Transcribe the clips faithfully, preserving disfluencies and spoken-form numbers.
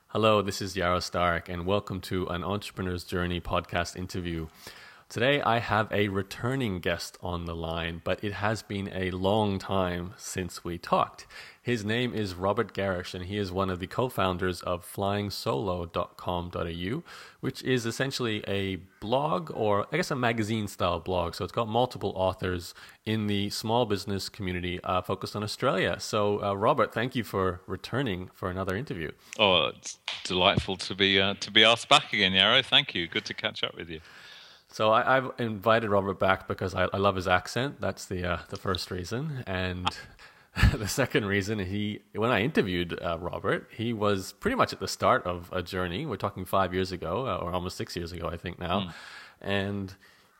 Hello, this is Yarrow Stark, and welcome to an Entrepreneur's Journey podcast interview. Today, I have a returning guest on the line, but it has been a long time since we talked. His name is Robert Garish, and he is one of the co-founders of flying solo dot com dot a u, which is essentially a blog, or I guess a magazine-style blog. So it's got multiple authors in the small business community uh, focused on Australia. So, uh, Robert, thank you for returning for another interview. Oh, it's delightful to be uh, to be asked back again, Yarrow. Thank you. Good to catch up with you. So I, I've invited Robert back because I, I love his accent. That's the uh, the first reason, and the second reason, he when I interviewed uh, Robert, he was pretty much at the start of a journey. We're talking five years ago, uh, or almost six years ago, I think now, mm. and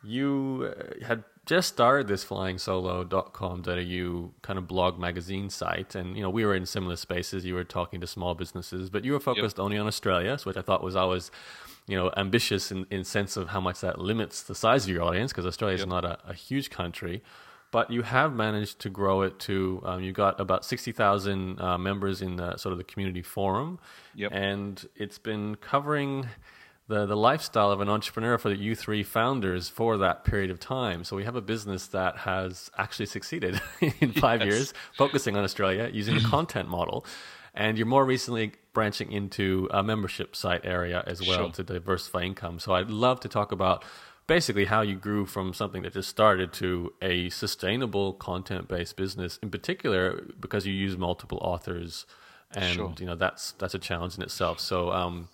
you uh, had just started this flying solo dot com dot a u kind of blog magazine site, and you know we were in similar spaces. You were talking to small businesses, but you were focused yep. only on Australia, so which I thought was always, you know, ambitious in in sense of how much that limits the size of your audience, because Australia is yep. not a, a huge country. But you have managed to grow it to, um, you got about sixty thousand uh, members in the sort of the community forum, yep. and it's been covering the the lifestyle of an entrepreneur for the U three founders for that period of time. So we have a business that has actually succeeded in five yes. years, focusing on Australia using the content model. And you're more recently branching into a membership site area as well sure. to diversify income. So I'd love to talk about basically how you grew from something that just started to a sustainable content-based business, in particular because you use multiple authors, and sure. you know that's that's a challenge in itself. So, um,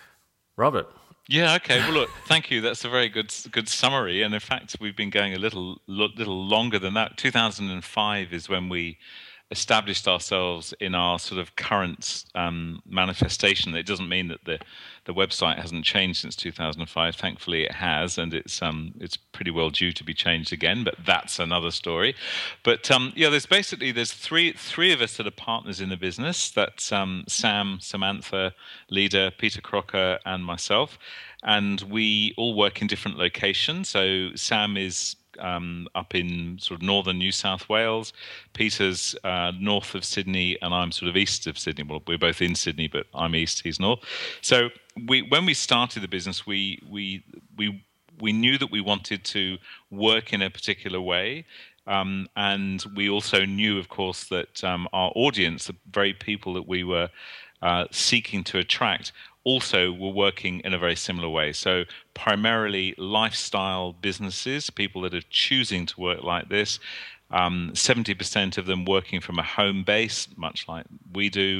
Robert. Yeah. Okay. Well, look. Thank you. That's a very good good summary. And in fact, we've been going a little little longer than that. two thousand five is when we established ourselves in our sort of current um, manifestation. It doesn't mean that the the website hasn't changed since two thousand five. Thankfully, it has, and it's um it's pretty well due to be changed again. But that's another story. But um, yeah, there's basically there's three three of us that are partners in the business. That's um, Sam, Samantha, leader, Peter Crocker, and myself, and we all work in different locations. So Sam is Um, up in sort of northern New South Wales. Peter's uh, north of Sydney, and I'm sort of east of Sydney. Well, we're both in Sydney, but I'm east, he's north. So we, when we started the business, we we we we knew that we wanted to work in a particular way. Um, and we also knew, of course, that um, our audience, the very people that we were uh, seeking to attract, also were working in a very similar way. So primarily lifestyle businesses, people that are choosing to work like this, um, seventy percent of them working from a home base, much like we do,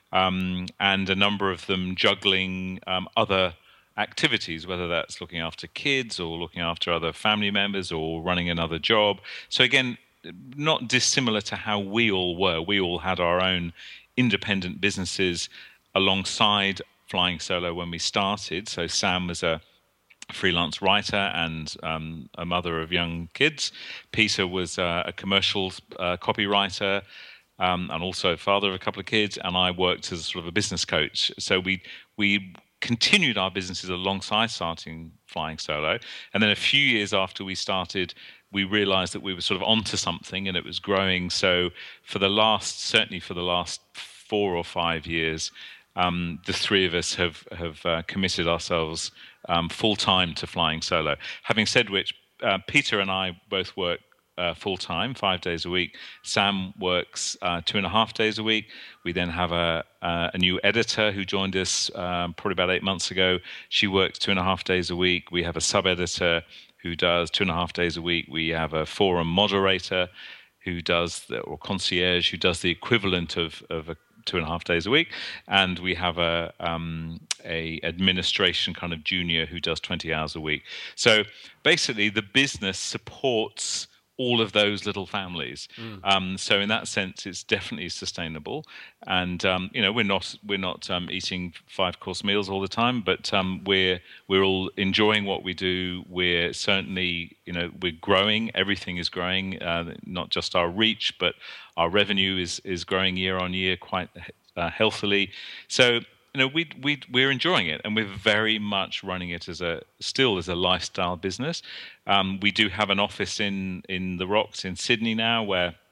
um, and a number of them juggling um, other activities, whether that's looking after kids or looking after other family members or running another job. So again, not dissimilar to how we all were. We all had our own independent businesses alongside Flying Solo when we started. So Sam was a freelance writer and um, a mother of young kids. Peter was uh, a commercial uh, copywriter um, and also father of a couple of kids. And I worked as sort of a business coach. So we we continued our businesses alongside starting Flying Solo. And then a few years after we started, we realized that we were sort of onto something and it was growing. So for the last, certainly for the last four or five years, Um, the three of us have have uh, committed ourselves um, full time to Flying Solo. Having said which, uh, Peter and I both work uh, full time, five days a week. Sam works uh, two and a half days a week. We then have a uh, a new editor who joined us um, probably about eight months ago. She works two and a half days a week. We have a sub editor who does two and a half days a week. We have a forum moderator who does the, or concierge who does the equivalent of of a two and a half days a week, and we have a um, a administration kind of junior who does twenty hours a week. So basically, the business supports all of those little families. Mm. Um, so in that sense, it's definitely sustainable. And um, you know, we're not we're not um, eating five course meals all the time, but um, we're we're all enjoying what we do. We're certainly, you know, we're growing. Everything is growing, uh, not just our reach, but our revenue is is growing year on year quite uh, healthily. So you know, we we we're enjoying it, and we're very much running it as a still as a lifestyle business. Um, we do have an office in in the Rocks in Sydney now, where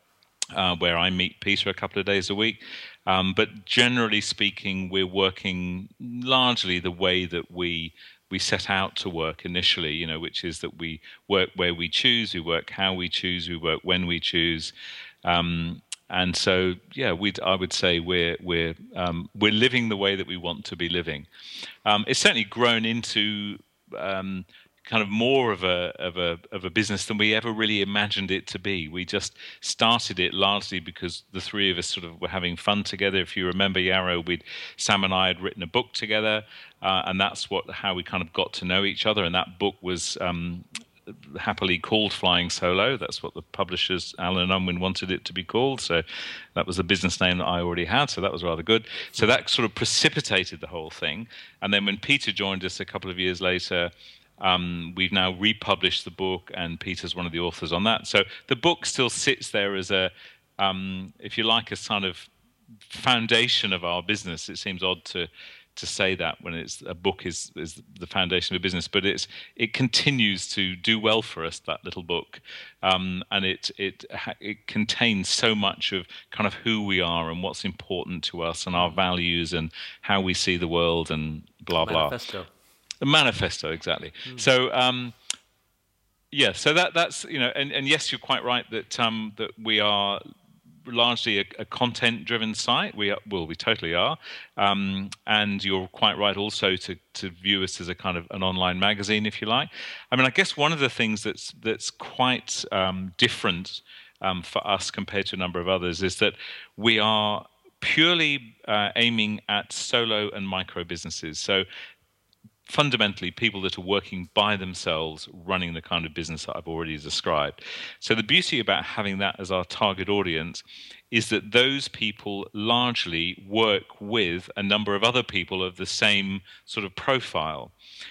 uh, where I meet Peter a couple of days a week. Um, but generally speaking, we're working largely the way that we we set out to work initially, you know, which is that we work where we choose, we work how we choose, we work when we choose. Um, and so, yeah, we I would say we're we're um, we're living the way that we want to be living. Um, it's certainly grown into um, kind of more of a of a of a business than we ever really imagined it to be. We just started it largely because the three of us sort of were having fun together. If you remember, Yarrow, we'd Sam and I had written a book together, uh, and that's what how we kind of got to know each other. And that book was um, happily called Flying Solo. That's what the publishers, Alan and Unwin, wanted it to be called. So that was the business name that I already had. So that was rather good. So that sort of precipitated the whole thing. And then when Peter joined us a couple of years later, Um, we've now republished the book, and Peter's one of the authors on that. So the book still sits there as a, um, if you like, a kind of foundation of our business. It seems odd to to say that when it's a book is is the foundation of a business, but it's it continues to do well for us, that little book, um, and it it it contains so much of kind of who we are and what's important to us and our values and how we see the world and blah blah. Manifesto. The manifesto, exactly. Mm. So, um, yeah, so that that's you know, and, and yes, you're quite right that um, that we are largely a, a content-driven site. We are, well, we totally are, um, and you're quite right also to to view us as a kind of an online magazine, if you like. I mean, I guess one of the things that's that's quite um, different um, for us compared to a number of others is that we are purely uh, aiming at solo and micro businesses. So fundamentally people that are working by themselves, running the kind of business that I've already described. So the beauty about having that as our target audience is that those people largely work with a number of other people of the same sort of profile.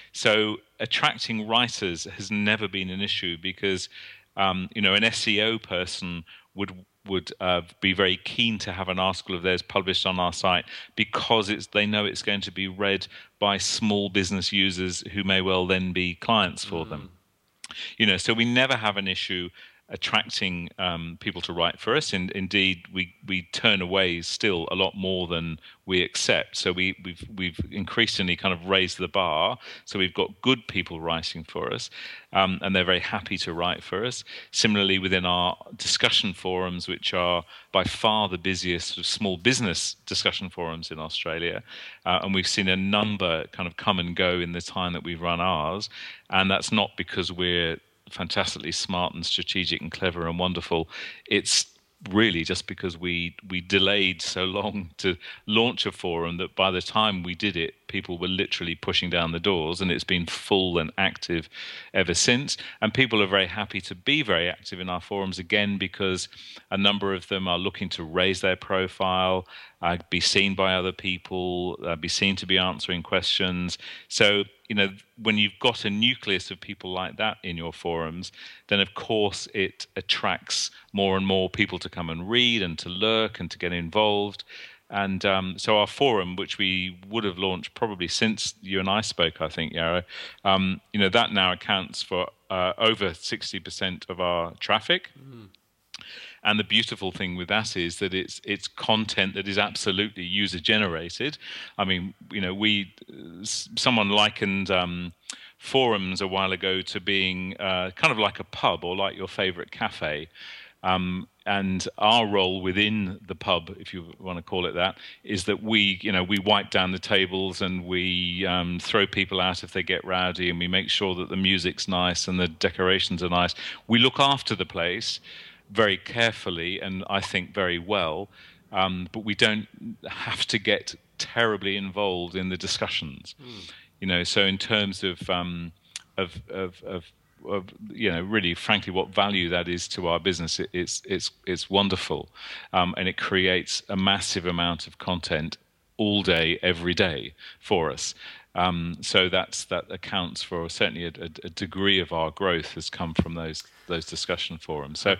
So attracting writers has never been an issue because, um, you know, an S E O person would would uh, be very keen to have an article of theirs published on our site because it's they know it's going to be read by small business users who may well then be clients for mm. them. You know, so we never have an issue attracting um, people to write for us. And indeed, we we turn away still a lot more than we accept. So we, we've we've increasingly kind of raised the bar. So we've got good people writing for us, um, and they're very happy to write for us. Similarly, within our discussion forums, which are by far the busiest sort of small business discussion forums in Australia, uh, and we've seen a number kind of come and go in the time that we've run ours, and that's not because we're fantastically smart and strategic and clever and wonderful. It's really just because we we delayed so long to launch a forum that by the time we did it, people were literally pushing down the doors, and it's been full and active ever since. And people are very happy to be very active in our forums again because a number of them are looking to raise their profile, uh, be seen by other people, uh, be seen to be answering questions. So, you know, when you've got a nucleus of people like that in your forums, then of course it attracts more and more people to come and read and to lurk and to get involved. And um, so our forum, which we would have launched probably since you and I spoke, I think, Yarrow, um, you know, that now accounts for uh, over sixty percent of our traffic. Mm. And the beautiful thing with that is that it's it's content that is absolutely user generated. I mean, you know, we someone likened um, forums a while ago to being uh, kind of like a pub or like your favorite cafe. Um, and our role within the pub, if you want to call it that, is that we, you know, we wipe down the tables and we um, throw people out if they get rowdy, and we make sure that the music's nice and the decorations are nice. We look after the place very carefully and I think very well, um, but we don't have to get terribly involved in the discussions. Mm. You know, so in terms of um, of, of of of you know, really, frankly, what value that is to our business, it, it's it's it's wonderful, um, and it creates a massive amount of content all day, every day for us. Um, so that's that accounts for certainly a, a, a degree of our growth has come from those those discussion forums. So.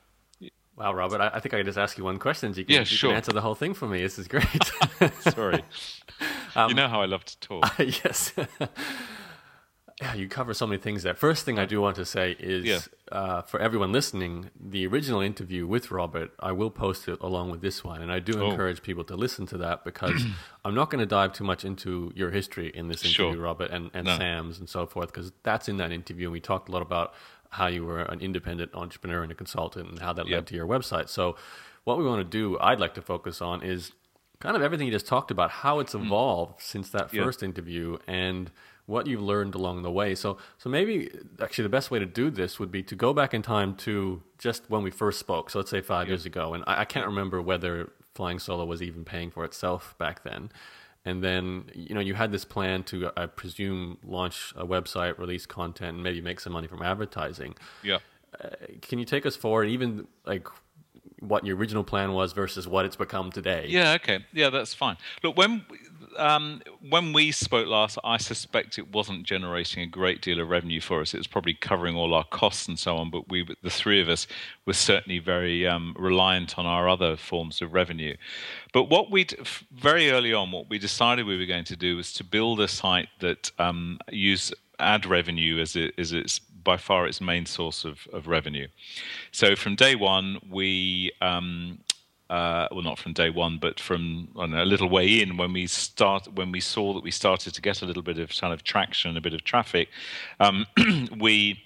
Wow, Robert, I, I think I could just ask you one question. You can, yeah, you sure. can answer the whole thing for me. This is great. Sorry. Um, you know how I love to talk. Uh, yes. Yeah, you cover so many things there. First thing I do want to say is Yeah. uh, for everyone listening, the original interview with Robert, I will post it along with this one. And I do Oh. encourage people to listen to that because I'm not going to dive too much into your history in this interview, Sure. Robert, and, and No. Sam's and so forth, because that's in that interview. And we talked a lot about how you were an independent entrepreneur and a consultant and how that Yep. led to your website. So what we want to do, I'd like to focus on is kind of everything you just talked about, how it's evolved since that Yeah. first interview and what you've learned along the way. So, so maybe actually the best way to do this would be to go back in time to just when we first spoke. So let's say five years ago, and I, I can't remember whether Flying Solo was even paying for itself back then. And then, you know, you had this plan to, I presume, launch a website, release content, and maybe make some money from advertising. Yeah. Uh, can you take us forward, even like what your original plan was versus what it's become today? Yeah, okay. Yeah, that's fine. Look, when um, when we spoke last, I suspect it wasn't generating a great deal of revenue for us. It was probably covering all our costs and so on, but we, the three of us, were certainly very um, reliant on our other forms of revenue. But what we very early on, what we decided we were going to do was to build a site that um, used ad revenue as it as its by far its main source of, of revenue. So from day one, we um, uh, well, not from day one, but from I don't know, a little way in, when we start when we saw that we started to get a little bit of kind of traction, a bit of traffic, um, we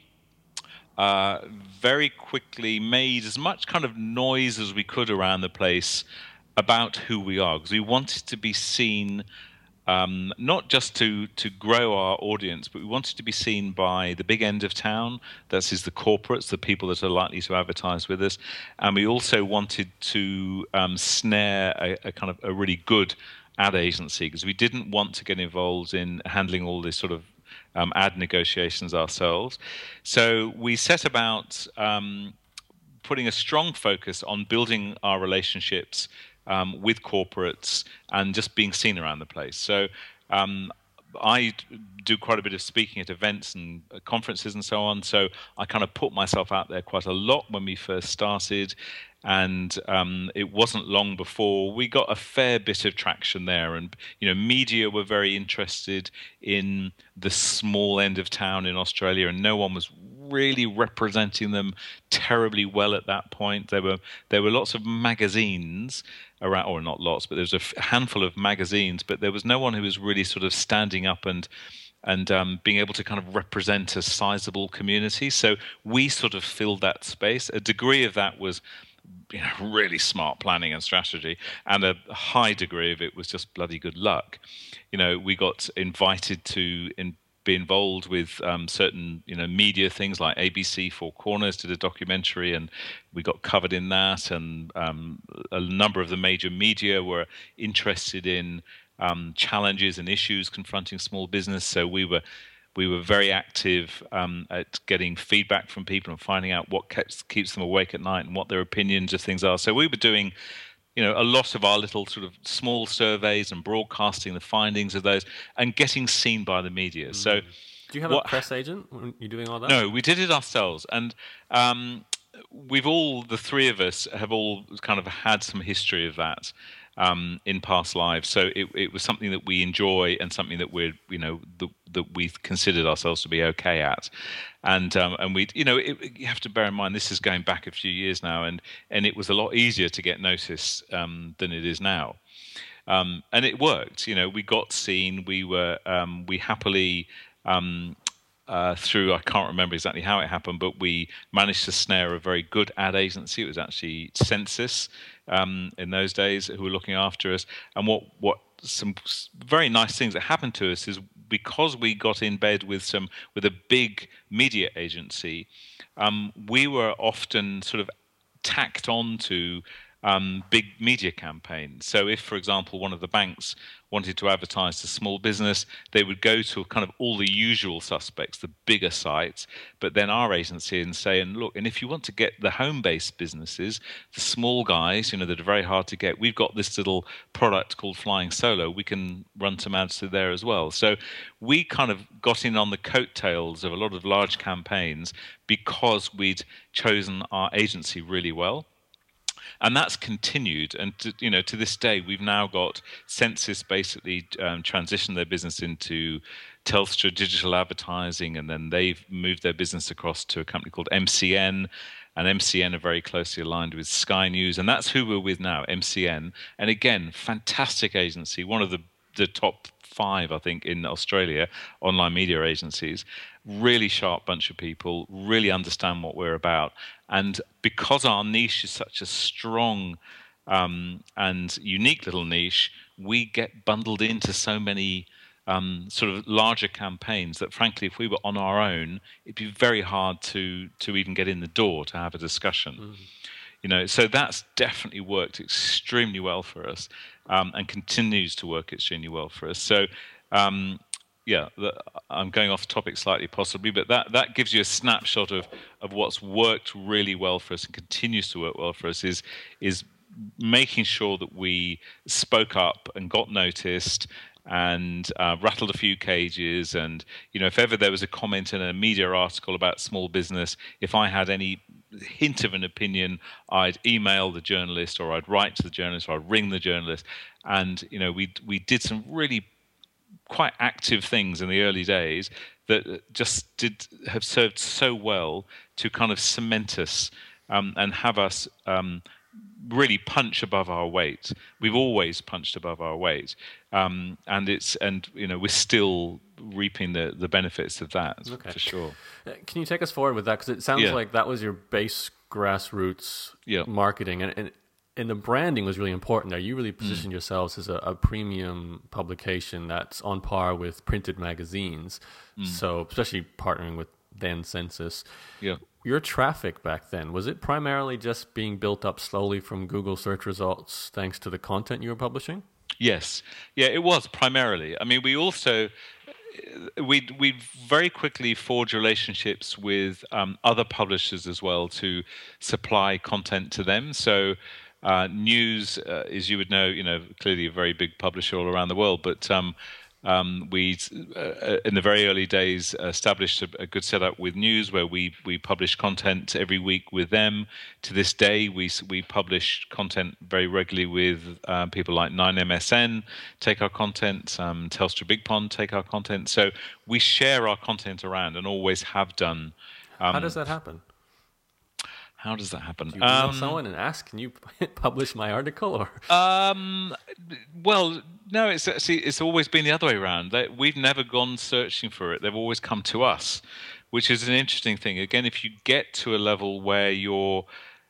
uh, very quickly made as much kind of noise as we could around the place about who we are, because we wanted to be seen. Um, not just to, to grow our audience, but we wanted to be seen by the big end of town. That is the corporates, the people that are likely to advertise with us. And we also wanted to um, snare a, a kind of a really good ad agency, because we didn't want to get involved in handling all this sort of um, ad negotiations ourselves. So we set about um, putting a strong focus on building our relationships Um, with corporates and just being seen around the place. So um, I do quite a bit of speaking at events and conferences and so on. So I kind of put myself out there quite a lot when we first started. And um, it wasn't long before we got a fair bit of traction there. And, you know, media were very interested in the small end of town in Australia, and no one was really representing them terribly well at that point. There were there were lots of magazines around, or not lots, but there was a f- handful of magazines, but there was no one who was really sort of standing up and and um, being able to kind of represent a sizable community. So we sort of filled that space. A degree of that was, you know, really smart planning and strategy, and a high degree of it was just bloody good luck. You know, we got invited to in, be involved with um, certain, you know, media things, like A B C Four Corners did a documentary, and we got covered in that. And um, a number of the major media were interested in um, challenges and issues confronting small business. So we were. We were very active um, at getting feedback from people and finding out what keeps, keeps them awake at night and what their opinions of things are. So we were doing, you know, a lot of our little sort of small surveys and broadcasting the findings of those and getting seen by the media. Mm. So, do you have what, a press agent when you're doing all that? No, we did it ourselves, and um, we've all, the three of us, have all kind of had some history of that. Um, in past lives, so it, it was something that we enjoy and something that we're, you know, the, that we considered ourselves to be okay at, and um, and we, you know, it, you have to bear in mind this is going back a few years now, and and it was a lot easier to get notice um, than it is now, um, and it worked. You know, we got seen. We were um, we happily. Um, Uh, through, I can't remember exactly how it happened, but we managed to snare a very good ad agency. It was actually Census um, in those days who were looking after us. And what, what some very nice things that happened to us is, because we got in bed with some with a big media agency, um, we were often sort of tacked on to um, big media campaigns. So if, for example, one of the banks wanted to advertise to small business, they would go to kind of all the usual suspects, the bigger sites, but then our agency and say, and look, and if you want to get the home-based businesses, the small guys, you know, that are very hard to get, we've got this little product called Flying Solo. We can run some ads to there as well. So we kind of got in on the coattails of a lot of large campaigns because we'd chosen our agency really well. and that's continued. And to, you know, to this day, we've now got Sensis basically um, transitioned their business into Telstra digital advertising, and then they've moved their business across to a company called M C N. And M C N are very closely aligned with Sky News, and that's who we're with now, M C N. And again, fantastic agency, one of the, the top five, I think, in Australia, online media agencies. Really sharp bunch of people, really understand what we're about. And because our niche is such a strong um, and unique little niche, we get bundled into so many Um, sort of larger campaigns that, frankly, if we were on our own, it'd be very hard to to even get in the door to have a discussion. Mm. You know, so that's definitely worked extremely well for us, um, and continues to work extremely well for us. So, um, yeah, the, I'm going off topic slightly, possibly, but that that gives you a snapshot of of what's worked really well for us and continues to work well for us. Is is making sure that we spoke up and got noticed, and uh, rattled a few cages. And, you know, if ever there was a comment in a media article about small business, if I had any hint of an opinion, I'd email the journalist, or I'd write to the journalist, or I'd ring the journalist. And, you know, we we did some really quite active things in the early days that just did have served so well to kind of cement us um, and have us um, really punch above our weight. We've always punched above our weight, um, and it's and you know we're still reaping the the benefits of that, okay. for sure. Can you take us forward with that? Because it sounds yeah. like that was your base grassroots yeah. marketing, and, and and the branding was really important there. You really positioned mm. yourselves as a, a premium publication that's on par with printed magazines. Mm. So especially partnering with then Sensis. Yeah. Your traffic back then, was it primarily just being built up slowly from Google search results thanks to the content you were publishing? Yes. Yeah, it was primarily. I mean, we also, we we very quickly forged relationships with um, other publishers as well to supply content to them. So uh, News, uh, as you would know, you know, clearly a very big publisher all around the world, but um, Um, we, uh, in the very early days, established a, a good setup with News, where we we publish content every week with them. To this day, we we publish content very regularly with uh, people like nine M S N, take our content, um, Telstra Big Pond take our content. So we share our content around and always have done. Um, How does that happen? How does that happen? Do you email um, someone and ask, can you publish my article? Or um, well, no, it's actually it's always been the other way around. They, we've never gone searching for it. They've always come to us, which is an interesting thing. Again, if you get to a level where you're,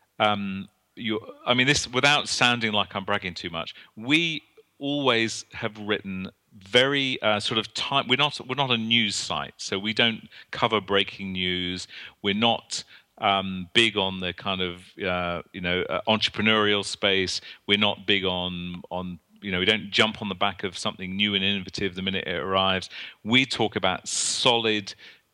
um, you, I mean, this without sounding like I'm bragging too much, we always have written very uh, sort of time. We're not we're not a news site, so we don't cover breaking news. We're not. Um, big on the kind of uh, you know uh, entrepreneurial space. We're not big on on you know we don't jump on the back of something new and innovative the minute it arrives. We talk about solid,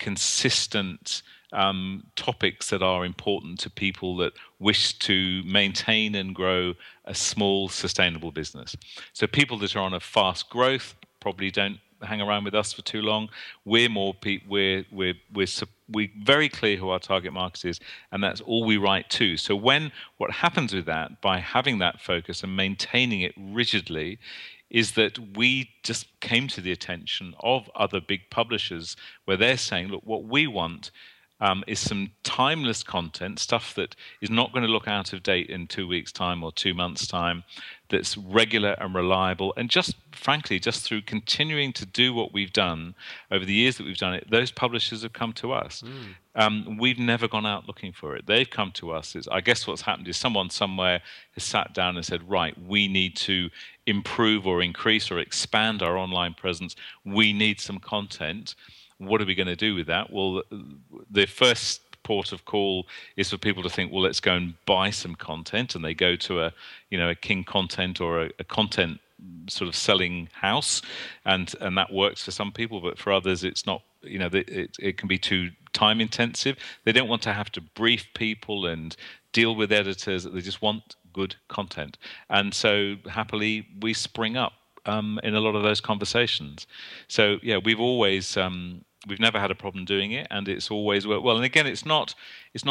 consistent um, topics that are important to people that wish to maintain and grow a small, sustainable business. So people that are on a fast growth probably don't hang around with us for too long. We're more pe- we're we're we're we're very clear who our target market is, and that's all we write to. So when what happens with that, by having that focus and maintaining it rigidly, is that we just came to the attention of other big publishers where they're saying, look, what we want um, is some timeless content, stuff that is not going to look out of date in two weeks' time or two months' time, that's regular and reliable. And just frankly, just through continuing to do what we've done over the years that we've done it, those publishers have come to us. Mm. Um, we've never gone out looking for it. They've come to us. It's, I guess what's happened is someone somewhere has sat down and said, right, we need to improve or increase or expand our online presence. We need some content. What are we going to do with that? Well, the first port of call is for people to think, well, let's go and buy some content, and they go to a, you know, a King Content or a, a content sort of selling house, and and that works for some people, but for others, it's not. You know, it it can be too time intensive. They don't want to have to brief people and deal with editors. They just want good content, and so happily we spring up um, in a lot of those conversations. So yeah, we've always. Um, We've never had a problem doing it, and it's always worked well. And again, it's not it's not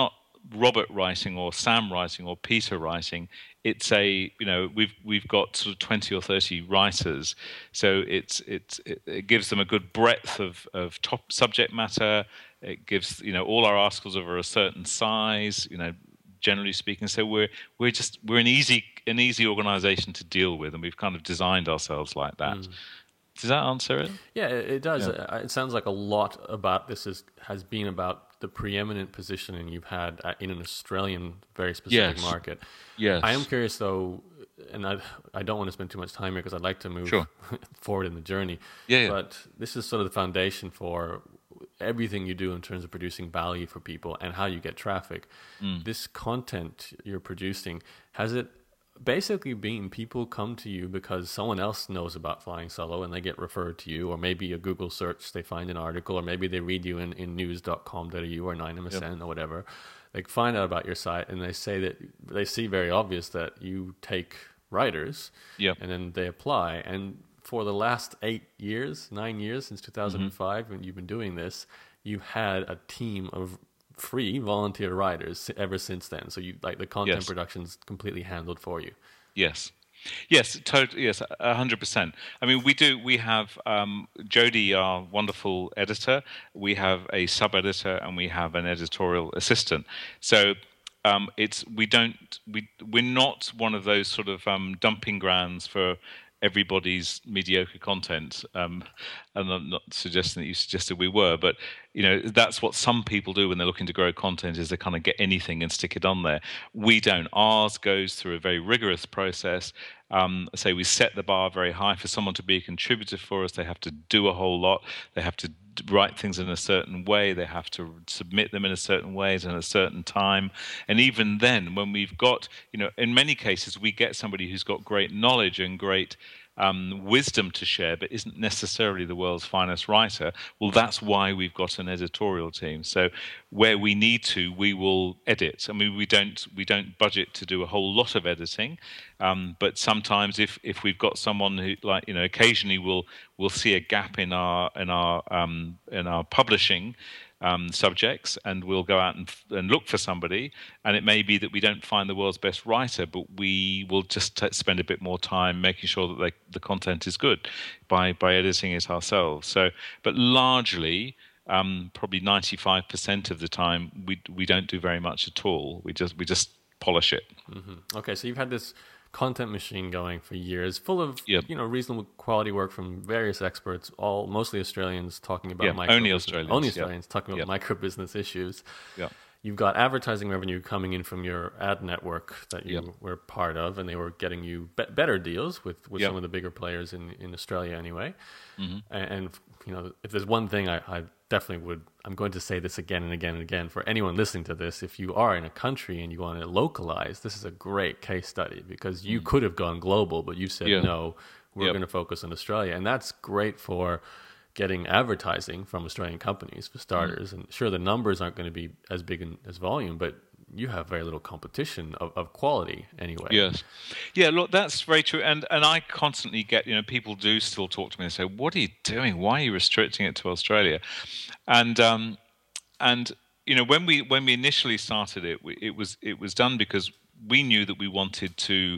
Robert writing or Sam writing or Peter writing. It's a, you know, we've we've got sort of twenty or thirty writers, so it's it's it, it gives them a good breadth of of top subject matter. It gives, you know, all our articles are a certain size, you know, generally speaking. So we're we're just we're an easy an easy organization to deal with, and we've kind of designed ourselves like that. Mm. Does that answer it? Yeah, it, it does. Yeah. It sounds like a lot about this is has been about the preeminent positioning you've had in an Australian, very specific yes. market. Yes. I am curious though, and I I don't want to spend too much time here because I'd like to move sure. forward in the journey. Yeah, yeah. But this is sort of the foundation for everything you do in terms of producing value for people and how you get traffic. Mm. This content you're producing, has it basically been people come to you because someone else knows about flying solo and they get referred to you, or maybe a Google search, they find an article, or maybe they read you in, in news dot com dot a u or nine M S N yep. or whatever. They find out about your site and they say that they see very obvious that you take writers yep. and then they apply. And for the last eight years, nine years, since two thousand five, mm-hmm. when you've been doing this, you've had a team of free volunteer writers ever since then. So you like the content yes. production's completely handled for you. Yes. Yes, totally. Yes, a hundred percent. I mean, we do. We have um, Jody, our wonderful editor. We have a sub-editor, and we have an editorial assistant. So um, it's we don't we we're not one of those sort of um, dumping grounds for everybody's mediocre content. Um, and I'm not suggesting that you suggested we were, but you know, that's what some people do when they're looking to grow content, is they kind of get anything and stick it on there. We don't. Ours goes through a very rigorous process. Um, say we set the bar very high. For someone to be a contributor for us, they have to do a whole lot. They have to write things in a certain way. They have to submit them in a certain way at a certain time. And even then, when we've got, you know, in many cases, we get somebody who's got great knowledge and great um, wisdom to share, but isn't necessarily the world's finest writer. Well, that's why we've got an editorial team. So where we need to, we will edit. I mean, we don't we don't budget to do a whole lot of editing, um, but sometimes if if we've got someone who, like, you know, occasionally we'll we'll see a gap in our in our um, in our publishing Um, subjects, and we'll go out and, and look for somebody, and it may be that we don't find the world's best writer, but we will just t- spend a bit more time making sure that they, the content is good by by editing it ourselves. So, but largely, um, probably ninety-five percent of the time, we we don't do very much at all. We just we just polish it. Mm-hmm. Okay, so you've had this content machine going for years, full of yep. you know reasonable quality work from various experts, all mostly Australians talking about yeah, micro only business, Australians, only Australians yep. talking about yep. micro business issues. Yeah, you've got advertising revenue coming in from your ad network that you yep. were part of, and they were getting you be- better deals with with yep. some of the bigger players in in Australia anyway. Mm-hmm. And, and you know, if there's one thing I, I definitely would, I'm going to say this again and again and again for anyone listening to this. If you are in a country and you want to localize, this is a great case study, because you mm. could have gone global, but you said, yeah. no, we're yep. going to focus on Australia. And that's great for getting advertising from Australian companies, for starters. Mm. And sure, the numbers aren't going to be as big in, as volume, but you have very little competition of, of quality anyway. Yes. Yeah, look, that's very true. And and I constantly get, you know, people do still talk to me and say, what are you doing? Why are you restricting it to Australia? And, um, and you know, when we when we initially started it, we, it was it was done because we knew that we wanted to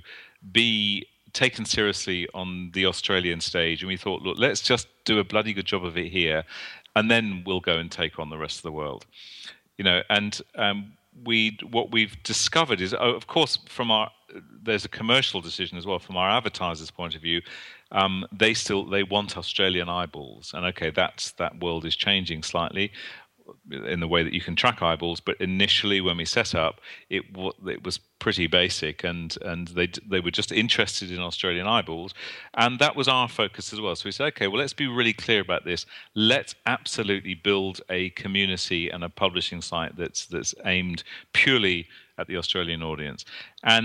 be taken seriously on the Australian stage. And we thought, look, let's just do a bloody good job of it here, and then we'll go and take on the rest of the world. You know, and um, we what we've discovered is, oh, of course, from our there's a commercial decision as well from our advertisers' point of view. Um, they still they want Australian eyeballs, and okay, that's that world is changing slightly in the way that you can track eyeballs. But initially, when we set up, it it was pretty basic, and and they they were just interested in Australian eyeballs, and that was our focus as well. So we said, okay, well, let's be really clear about this. Let's absolutely build a community and a publishing site that's that's aimed purely at the Australian audience. And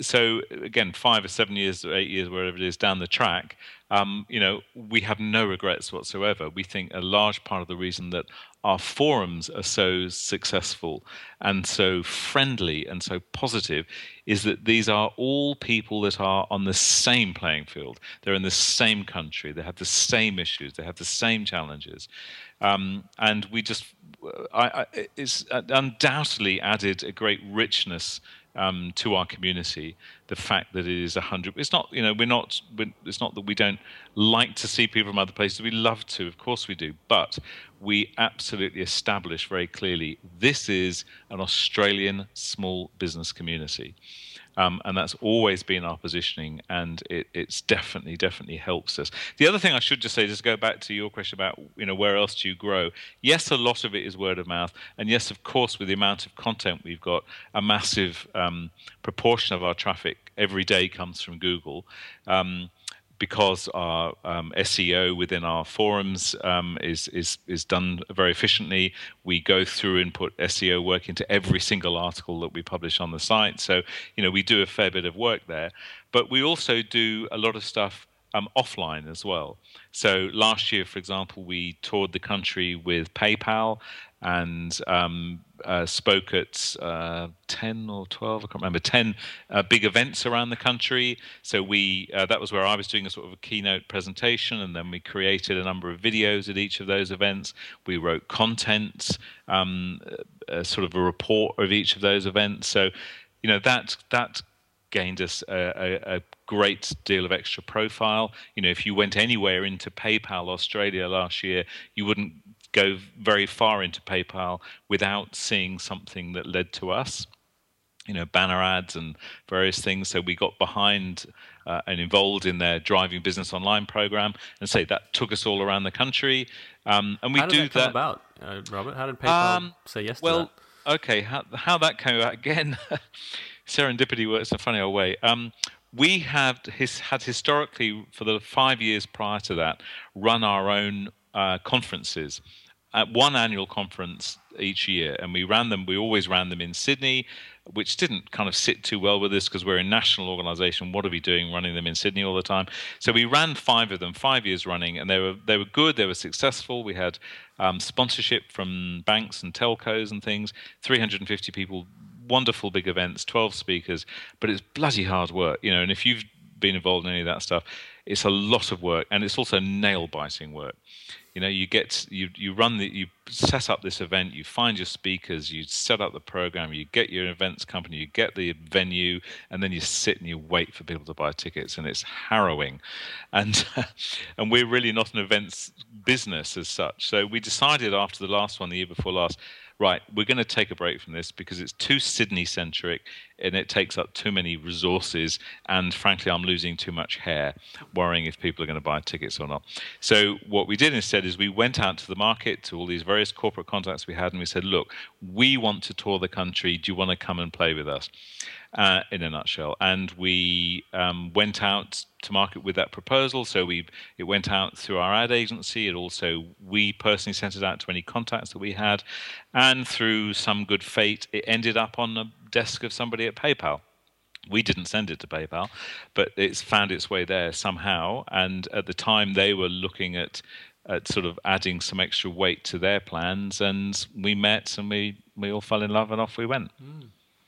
so again, five or seven years or eight years, wherever it is down the track, um, you know, we have no regrets whatsoever. We think a large part of the reason that our forums are so successful and so friendly and so positive is that these are all people that are on the same playing field. They're in the same country. They have the same issues. They have the same challenges. Um, and we just, I, I, it's undoubtedly added a great richness Um, to our community, the fact that it is a hundred. It's not, you know, we're not. We're, it's not that we don't like to see people from other places. We love to, of course we do. But we absolutely establish very clearly this is an Australian small business community. Um, and that's always been our positioning, and it, it's definitely, definitely helps us. The other thing I should just say, just go back to your question about, you know, where else do you grow? Yes, a lot of it is word of mouth, and yes, of course, with the amount of content we've got, a massive um, proportion of our traffic every day comes from Google. Um, because our um, S E O within our forums um, is, is is done very efficiently. We go through and put S E O work into every single article that we publish on the site. So, you know, we do a fair bit of work there. But we also do a lot of stuff um, offline as well. So last year, for example, we toured the country with PayPal and um, uh, spoke at uh, ten or twelve, I can't remember, ten uh, big events around the country. So we uh, that was where I was doing a sort of a keynote presentation, and then we created a number of videos at each of those events. We wrote content, um, a, sort of a report of each of those events. So, you know, that that gained us a, a, a great deal of extra profile. You know, if you went anywhere into PayPal Australia last year, you wouldn't go very far into PayPal without seeing something that led to us, you know, banner ads and various things. So we got behind uh, and involved in their Driving Business Online program, and say that took us all around the country. Um, and we how did do that come that about, uh, Robert? How did PayPal um, say yes well, to that? Well, okay, how, how that came about again. Serendipity works in a funny old way. Um, we have his, had historically, for the five years prior to that, run our own uh, conferences. At one annual conference each year, and we ran them. We always ran them in Sydney, which didn't kind of sit too well with us because we're a national organisation. What are we doing running them in Sydney all the time? So we ran five of them, five years running, and they were they were good. They were successful. We had um, sponsorship from banks and telcos and things. three hundred fifty people, wonderful big events, twelve speakers. But it's bloody hard work, you know. And if you've been involved in any of that stuff, it's a lot of work, and it's also nail biting work. You know, you get you you run the you set up this event, you find your speakers, you set up the program, you get your events company, you get the venue, and then you sit and you wait for people to buy tickets, and it's harrowing. And and we're really not an events business as such. So we decided after the last one, the year before last, right, we're going to take a break from this because it's too Sydney-centric and it takes up too many resources, and frankly, I'm losing too much hair worrying if people are going to buy tickets or not. So what we did instead is we went out to the market, to all these various corporate contacts we had, and we said, look, we want to tour the country. Do you want to come and play with us? Uh, in a nutshell. And we um, went out to market with that proposal. So we it went out through our ad agency. It also, we personally sent it out to any contacts that we had. And through some good fate, it ended up on the desk of somebody at PayPal. We didn't send it to PayPal, but it's found its way there somehow. And at the time, they were looking at at sort of adding some extra weight to their plans. And we met and we, we all fell in love and off we went. Mm.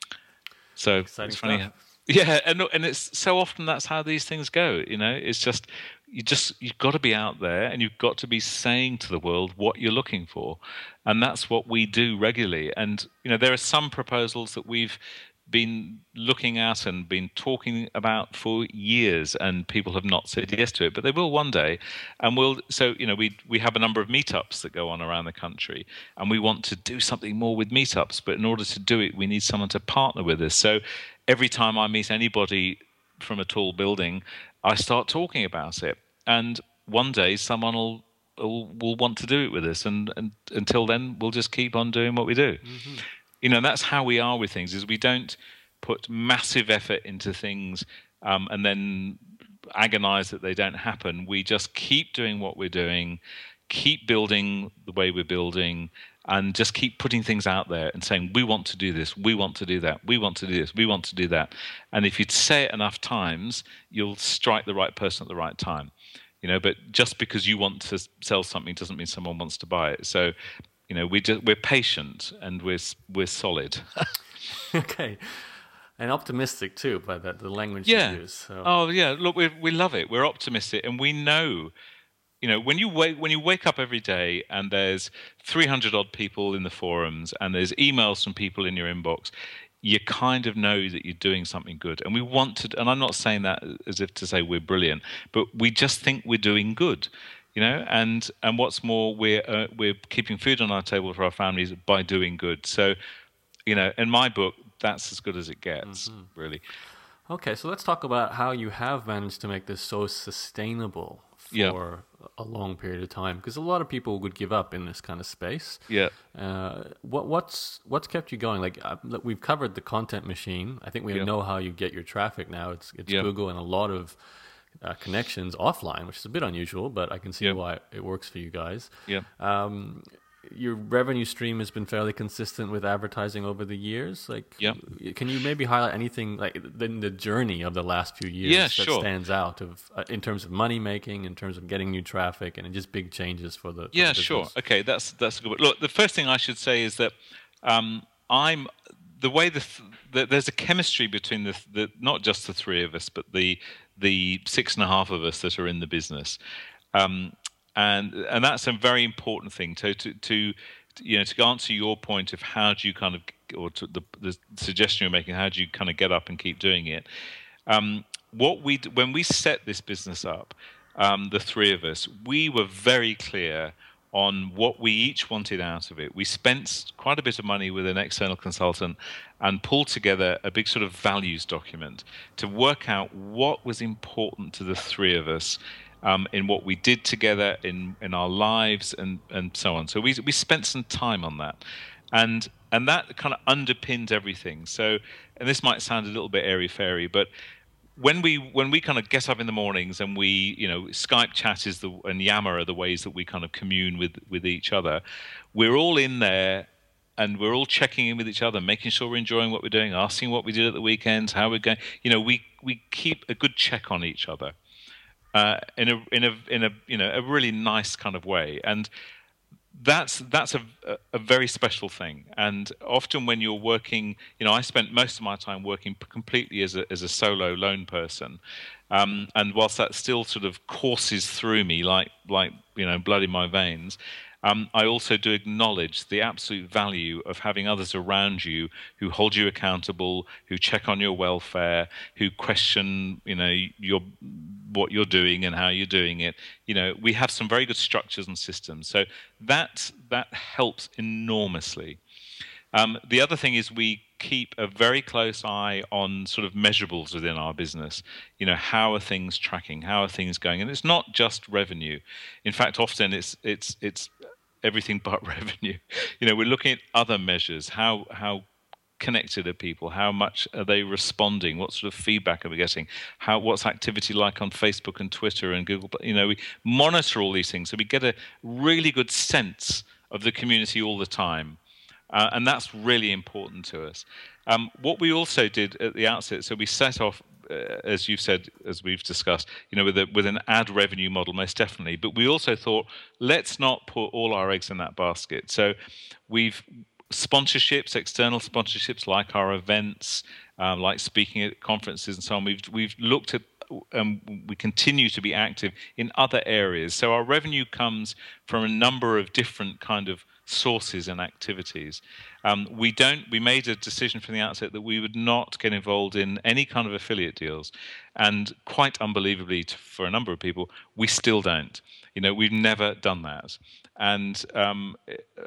So Exciting it's funny, stuff. yeah, and and it's so often that's how these things go. You know, it's just you just you've got to be out there and you've got to be saying to the world what you're looking for, and that's what we do regularly. And you know, there are some proposals that we've been looking at and been talking about for years, and people have not said yes to it, but they will one day. And we'll so you know we we have a number of meetups that go on around the country, and we want to do something more with meetups. But in order to do it, we need someone to partner with us. So every time I meet anybody from a tall building, I start talking about it, and one day someone will will, will want to do it with us, and, and until then, we'll just keep on doing what we do. Mm-hmm. You know, that's how we are with things, is we don't put massive effort into things um, and then agonize that they don't happen. We just keep doing what we're doing, keep building the way we're building, and just keep putting things out there and saying, we want to do this, we want to do that, we want to do this, we want to do that. And if you say it enough times, you'll strike the right person at the right time. You know, but just because you want to sell something doesn't mean someone wants to buy it. So, you know, we just, we're patient and we're we're solid. Okay. And optimistic too, by that the language yeah. you use. So. Oh yeah, look, we we love it. We're optimistic, and we know, you know, when you wake when you wake up every day and there's three hundred odd people in the forums and there's emails from people in your inbox, you kind of know that you're doing something good. And we want to, and I'm not saying that as if to say we're brilliant, but we just think we're doing good, you know. And and what's more, we're uh, we're keeping food on our table for our families by doing good. So, you know, in my book, that's as good as it gets, mm-hmm. really. Okay, so let's talk about how you have managed to make this so sustainable for yeah. a long period of time, because a lot of people would give up in this kind of space. Yeah. Uh, what what's what's kept you going? Like uh, we've covered the content machine. I think we yeah. know how you get your traffic now. It's it's yeah. Google and a lot of uh, connections offline, which is a bit unusual, but I can see yeah. why it works for you guys. Yeah. Um, your revenue stream has been fairly consistent with advertising over the years. Like, yep. can you maybe highlight anything like the, the journey of the last few years yeah, that sure. stands out of uh, in terms of money making, in terms of getting new traffic, and just big changes for the for yeah, the sure. Okay, that's that's a good. Look, the first thing I should say is that um, I'm the way the, the there's a chemistry between the, the not just the three of us, but the the six and a half of us that are in the business. Um, And and that's a very important thing. So to, to you know to answer your point of how do you kind of, or to the, the suggestion you're making, how do you kind of get up and keep doing it? Um, what we when we set this business up, um, the three of us, we were very clear on what we each wanted out of it. We spent quite a bit of money with an external consultant and pulled together a big sort of values document to work out what was important to the three of us. Um, in what we did together in, in our lives and, and so on. So we we spent some time on that. And and that kind of underpins everything. So, and this might sound a little bit airy-fairy, but when we when we kind of get up in the mornings and we, you know, Skype chat is the, and Yammer are the ways that we kind of commune with, with each other, we're all in there and we're all checking in with each other, making sure we're enjoying what we're doing, asking what we did at the weekends, how we're going. You know, we, we keep a good check on each other. Uh, in a in a in a you know a really nice kind of way, and that's that's a a very special thing. And often when you're working, you know, I spent most of my time working completely as a as a solo lone person, um, and whilst that still sort of courses through me like like you know blood in my veins. Um, I also do acknowledge the absolute value of having others around you who hold you accountable, who check on your welfare, who question, you know, your what you're doing and how you're doing it. You know, we have some very good structures and systems, so that that helps enormously. Um, the other thing is we keep a very close eye on sort of measurables within our business. You know, how are things tracking? How are things going? And it's not just revenue. In fact, often it's it's it's everything but revenue. You know, we're looking at other measures. How how connected are people? How much are they responding? What sort of feedback are we getting? How what's activity like on Facebook and Twitter and Google? You know, we monitor all these things so we get a really good sense of the community all the time. Uh, and that's really important to us. Um, what we also did at the outset, so we set off, uh, as you've said, as we've discussed, you know, with a, with an ad revenue model, most definitely. But we also thought, let's not put all our eggs in that basket. So we've sponsorships, external sponsorships, like our events, um, like speaking at conferences and so on. We've we've looked at. Um, we continue to be active in other areas. So our revenue comes from a number of different kind of sources and activities. Um, we don't. We made a decision from the outset that we would not get involved in any kind of affiliate deals, and quite unbelievably to, for a number of people, we still don't. You know, we've never done that, and um,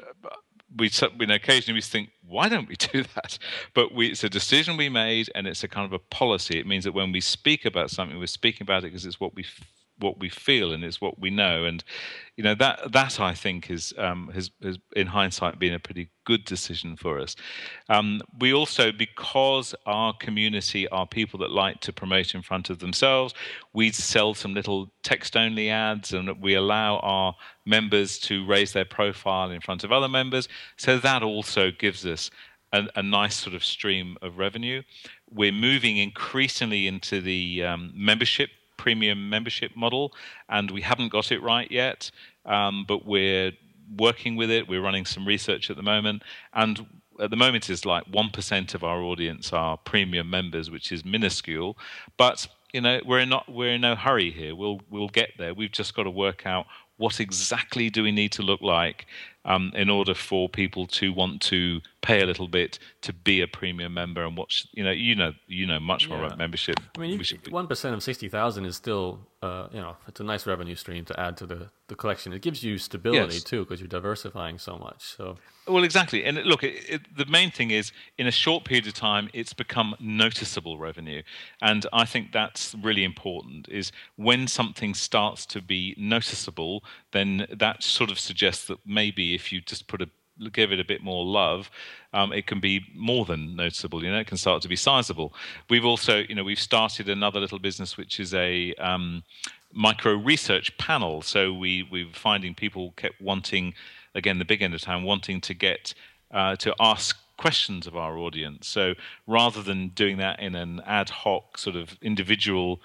we, you know, occasionally we think, why don't we do that? But we, it's a decision we made, and it's a kind of a policy. It means that when we speak about something, we're speaking about it because it's what we what we feel and it's what we know. And you know that that I think is um, has, has in hindsight been a pretty good decision for us. Um, we also, because our community are people that like to promote in front of themselves, we sell some little text-only ads, and we allow our members to raise their profile in front of other members. So that also gives us a, a nice sort of stream of revenue. We're moving increasingly into the um, membership, premium membership model, and we haven't got it right yet, um, but we're working with it. We're running some research at the moment, and at the moment is like one percent of our audience are premium members, which is minuscule, but you know we're not we're in no hurry here. We'll we'll get there. We've just got to work out what exactly do we need to look like um, in order for people to want to pay a little bit to be a premium member, and watch. You know, you know, you know much more Yeah. about membership. I mean, one percent of sixty thousand is still, uh, you know, it's a nice revenue stream to add to the, the collection. It gives you stability Yes. too, because you're diversifying so much. So, well, exactly. And look, it, it, the main thing is, in a short period of time, it's become noticeable revenue, and I think that's really important. Is when something starts to be noticeable, then that sort of suggests that maybe if you just put a give it a bit more love, um, it can be more than noticeable. You know, it can start to be sizable. We've also, you know, we've started another little business, which is a um, micro research panel. So we we're finding people kept wanting, again, the big end of town, wanting to get uh, to ask questions of our audience. So rather than doing that in an ad hoc sort of individual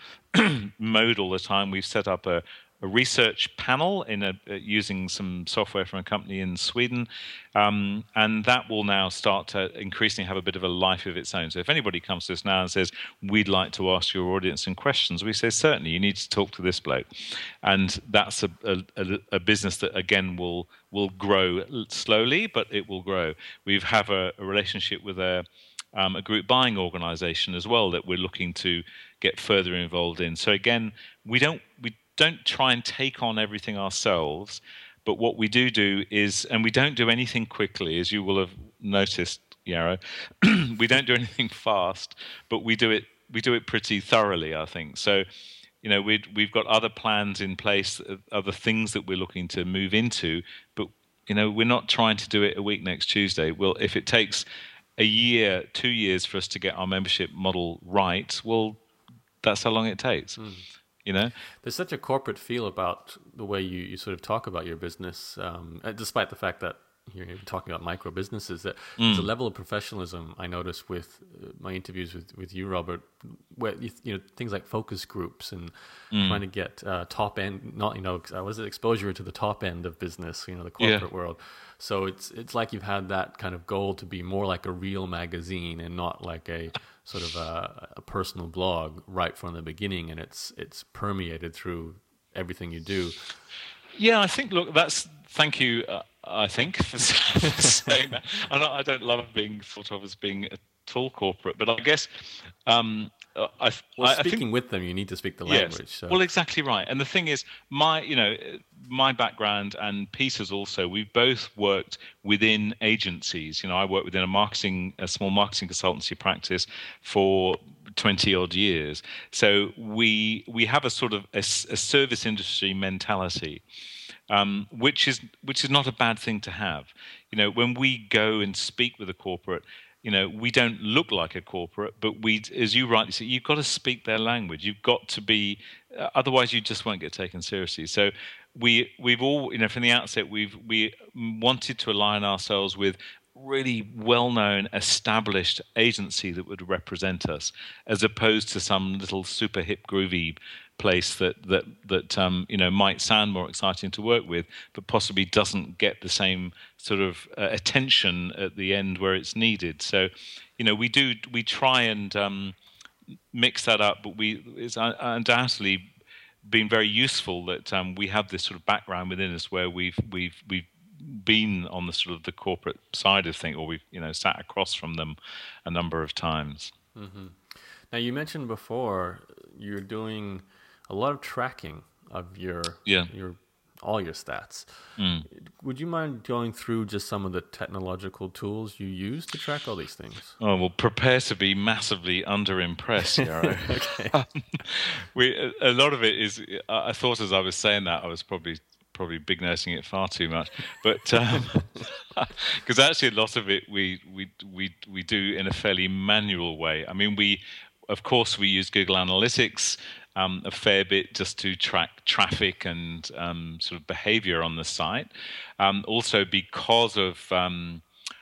mode all the time, we've set up a a research panel in a, uh, using some software from a company in Sweden, um, and that will now start to increasingly have a bit of a life of its own. So if anybody comes to us now and says, we'd like to ask your audience some questions, we say, certainly, you need to talk to this bloke. And that's a, a, a business that, again, will will grow slowly, but it will grow. We have a, a relationship with a Um, a group buying organization as well that we're looking to get further involved in. So again, we don't we don't try and take on everything ourselves, but what we do do is, and we don't do anything quickly, as you will have noticed, Yarrow, we don't do anything fast, but we do it we do it pretty thoroughly, I think. So, you know, we'd, we've got other plans in place, other things that we're looking to move into, but you know, we're not trying to do it a week next Tuesday. Well, if it takes a year, two years for us to get our membership model right, well, that's how long it takes. Mm. You know, there's such a corporate feel about the way you, you sort of talk about your business, um, despite the fact that you're talking about micro businesses. That mm. there's a level of professionalism I notice with my interviews with, with you, Robert, where you, you know things like focus groups and mm. trying to get uh, top end, not you know, uh, what is it, exposure to the top end of business, you know, the corporate yeah. world. So it's it's like you've had that kind of goal to be more like a real magazine and not like a sort of a, a personal blog right from the beginning, and it's it's permeated through everything you do. Yeah, I think. Look, that's thank you. Uh, I think for saying that. I don't, I don't love being thought of as being at all corporate, but I guess. Um, Uh, I, well, I, speaking I think, with them, you need to speak the yes. language. So. Well, exactly right. And the thing is, my you know, my background and Peter's also. We've both worked within agencies. You know, I worked within a marketing, a small marketing consultancy practice for twenty odd years. So we we have a sort of a, a service industry mentality, um, which is which is not a bad thing to have. You know, when we go and speak with a corporate. You know, we don't look like a corporate, but we, as you rightly say, you've got to speak their language. You've got to be, uh, otherwise you just won't get taken seriously. So we, we've all, you know, from the outset, we've we wanted to align ourselves with really well-known, established agency that would represent us, as opposed to some little super hip, groovy place that that that um, you know might sound more exciting to work with, but possibly doesn't get the same sort of uh, attention at the end where it's needed. So, you know, we do we try and um, mix that up, but we it's undoubtedly been very useful that um, we have this sort of background within us where we've we've we've been on the sort of the corporate side of things, or we've you know sat across from them a number of times. Mm-hmm. Now, you mentioned before you're doing a lot of tracking of your yeah. your all your stats. Mm. Would you mind going through just some of the technological tools you use to track all these things? Oh, well, prepare to be massively under-impressed, Yarrow. Okay. we, a, a lot of it is, I I thought as I was saying that, I was probably probably big nosing it far too much, but because um, actually a lot of it we we we we do in a fairly manual way. I mean, we of course we use Google Analytics um, a fair bit just to track traffic and um, sort of behavior on the site. Um, also, because of um,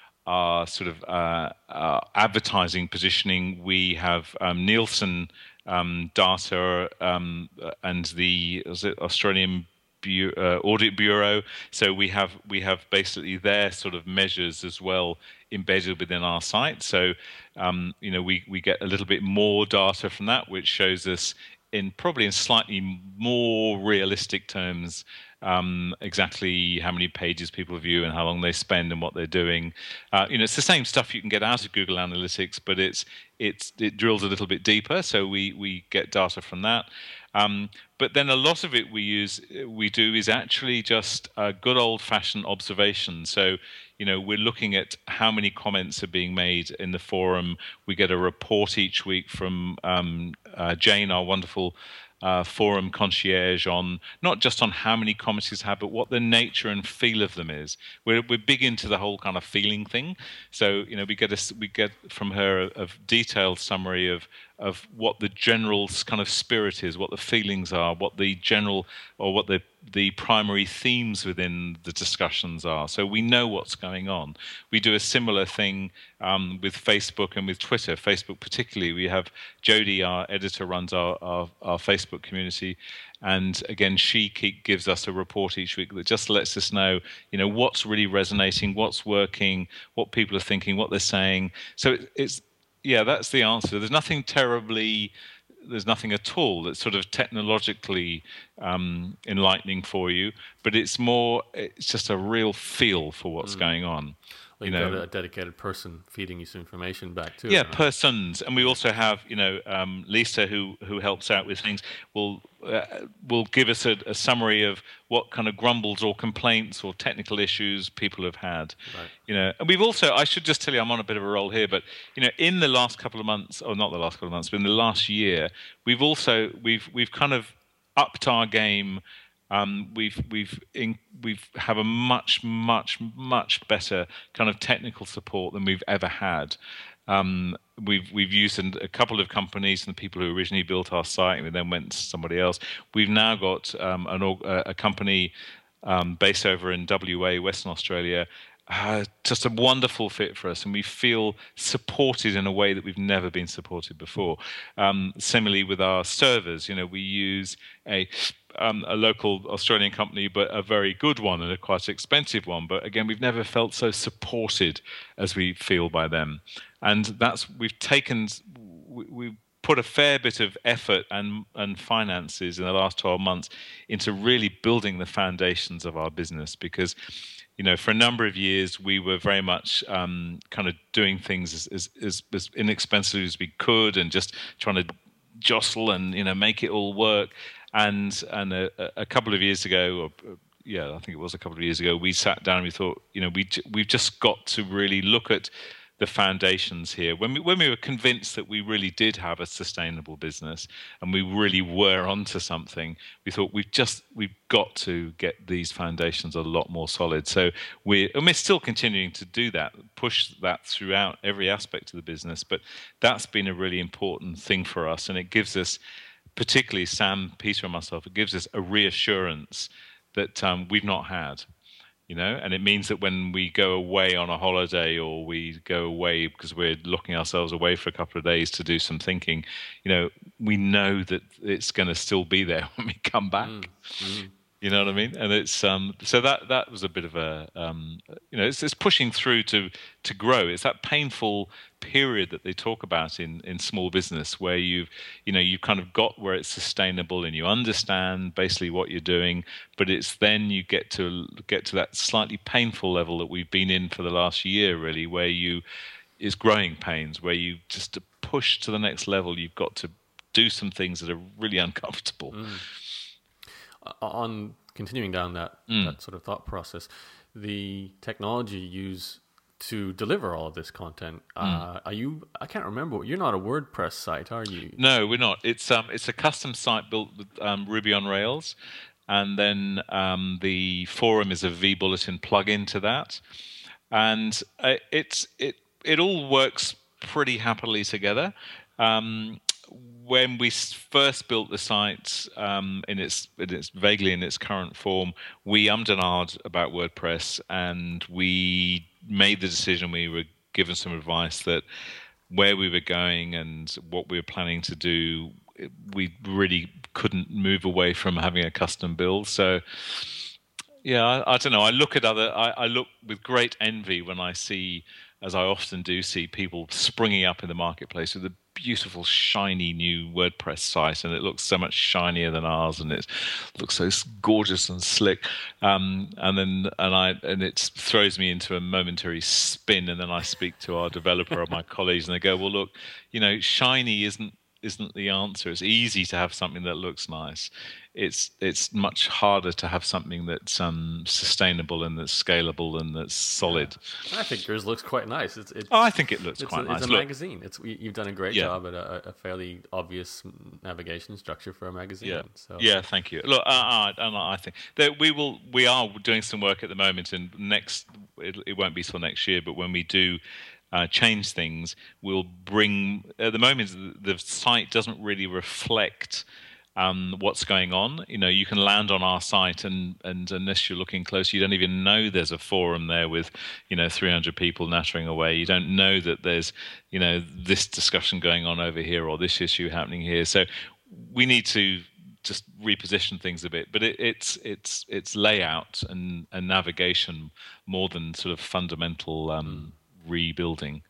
our sort of uh, uh, advertising positioning, we have um, Nielsen um, data um, and the was it Australian Bu- uh, Audit Bureau. So we have we have basically their sort of measures as well embedded within our site. So um, you know we we get a little bit more data from that, which shows us in probably in slightly more realistic terms um, exactly how many pages people view and how long they spend and what they're doing. Uh, you know, it's the same stuff you can get out of Google Analytics, but it's it's it drills a little bit deeper. So we we get data from that. Um, but then a lot of it we use, we do is actually just a good old-fashioned observation. So, you know, we're looking at how many comments are being made in the forum. We get a report each week from um, uh, Jane, our wonderful uh, forum concierge, on not just on how many comments he's had, but what the nature and feel of them is. We're we're big into the whole kind of feeling thing. So, you know, we get a, we get from her a, a detailed summary of of what the general kind of spirit is, what the feelings are, what the general or what the the primary themes within the discussions are. So we know what's going on. We do a similar thing um, with Facebook and with Twitter. Facebook particularly, we have Jodie, our editor, runs our, our, our Facebook community. And again, she keep, gives us a report each week that just lets us know, you know, what's really resonating, what's working, what people are thinking, what they're saying. So it, it's, yeah, that's the answer. There's nothing terribly, there's nothing at all that's sort of technologically um, enlightening for you, but it's more, it's just a real feel for what's mm. going on. Well, you know, got a dedicated person feeding you some information back too. Yeah, persons, and we also have, you know, um, Lisa who who helps out with things. Will uh, will give us a, a summary of what kind of grumbles or complaints or technical issues people have had. Right. You know, and we've also, I should just tell you, I'm on a bit of a roll here, but you know, in the last couple of months, or not the last couple of months, but in the last year, we've also we've we've kind of upped our game. Um, we've we've in, we've have a much much much better kind of technical support than we've ever had. Um, we've we've used a couple of companies and the people who originally built our site, and we then went to somebody else. We've now got um, an, a company um, based over in W A, Western Australia. Uh, just a wonderful fit for us, and we feel supported in a way that we've never been supported before. Um, similarly with our servers, you know, we use a um, a local Australian company, but a very good one and a quite expensive one. But again, we've never felt so supported as we feel by them, and that's we've taken we. we put a fair bit of effort and and finances in the last twelve months into really building the foundations of our business, because you know, for a number of years, we were very much um, kind of doing things as, as, as, as inexpensively as we could, and just trying to jostle and you know make it all work. And and a, a couple of years ago, or yeah, I think it was a couple of years ago, we sat down and we thought, you know, we we've just got to really look at the foundations here. When we when we were convinced that we really did have a sustainable business and we really were onto something, we thought we've just we've got to get these foundations a lot more solid. So we're and we're still continuing to do that, push that throughout every aspect of the business. But that's been a really important thing for us, and it gives us, particularly Sam, Peter, and myself, it gives us a reassurance that um, we've not had. You know, and it means that when we go away on a holiday, or we go away because we're locking ourselves away for a couple of days to do some thinking, you know, we know that it's going to still be there when we come back. Mm, mm. You know what I mean? And it's um, so that that was a bit of a um, you know, it's, it's pushing through to to grow. It's that painful period that they talk about in, in small business, where you've you know you've kind of got where it's sustainable and you understand basically what you're doing, but it's then you get to get to that slightly painful level that we've been in for the last year, really, where you is growing pains, where you just to push to the next level, you've got to do some things that are really uncomfortable. Mm. On continuing down that Mm. that sort of thought process, the technology you use to deliver all of this content, uh, are you? I can't remember. You're not a WordPress site, are you? No, we're not. It's um, it's a custom site built with um, Ruby on Rails, and then um, the forum is a vBulletin plugin to that, and uh, it's it it all works pretty happily together. Um, when we s- first built the site um, in its in its vaguely in its current form, we ummed and ahed about WordPress, and we made the decision. We were given some advice that where we were going and what we were planning to do, we really couldn't move away from having a custom build. So, yeah, I, I don't know. I look at other. I, I look with great envy when I see, as I often do, see people springing up in the marketplace with a beautiful, shiny new WordPress site, and it looks so much shinier than ours, and it looks so gorgeous and slick. Um, and then, and I, and it throws me into a momentary spin. And then I speak to our developer or my colleagues, and they go, "Well, look, you know, shiny isn't." isn't the answer. It's easy to have something that looks nice. It's it's much harder to have something that's um, sustainable and that's scalable and that's solid. Yeah. I think yours looks quite nice. It's, it's oh, I think it looks it's quite a, nice. It's a Look, magazine. It's you've done a great yeah. job at a, a fairly obvious navigation structure for a magazine. Yeah, so. yeah. Thank you. Look, uh, uh, I think that we will. We are doing some work at the moment, and next it, it won't be till next year. But when we do. Uh, change things, we'll bring. At the moment, the, the site doesn't really reflect um, what's going on. You know, you can land on our site, and and unless you're looking close, you don't even know there's a forum there with, you know, three hundred people nattering away. You don't know that there's, you know, this discussion going on over here or this issue happening here. So we need to just reposition things a bit, but it, it's it's it's layout and, and navigation more than sort of fundamental. Um, rebuilding.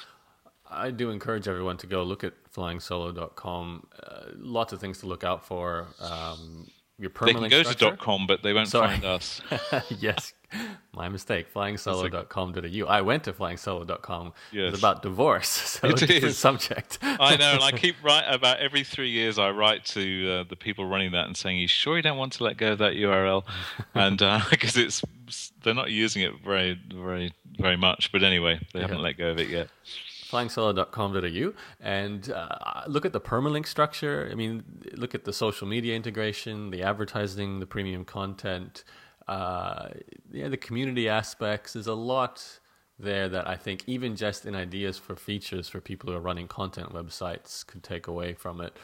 I do encourage everyone to go look at flying solo dot com. Uh, lots of things to look out for. Um, your permalink They can go structure. to .com, but they won't Sorry. find us. Yes, my mistake. flying solo dot com dot a u. I went to flying solo dot com. Yes. It's about divorce, so It it's a different is. subject. I know, and I keep write about every three years. I write to uh, the people running that and saying, "You sure you don't want to let go of that U R L?" And because uh, it's they're not using it very, very, very much. But anyway, they haven't Yeah. let go of it yet. flying solo dot com dot a u, and uh, look at the permalink structure. I mean, look at the social media integration, the advertising, the premium content, uh, yeah, the community aspects. There's a lot there that I think even just in ideas for features for people who are running content websites could take away from it.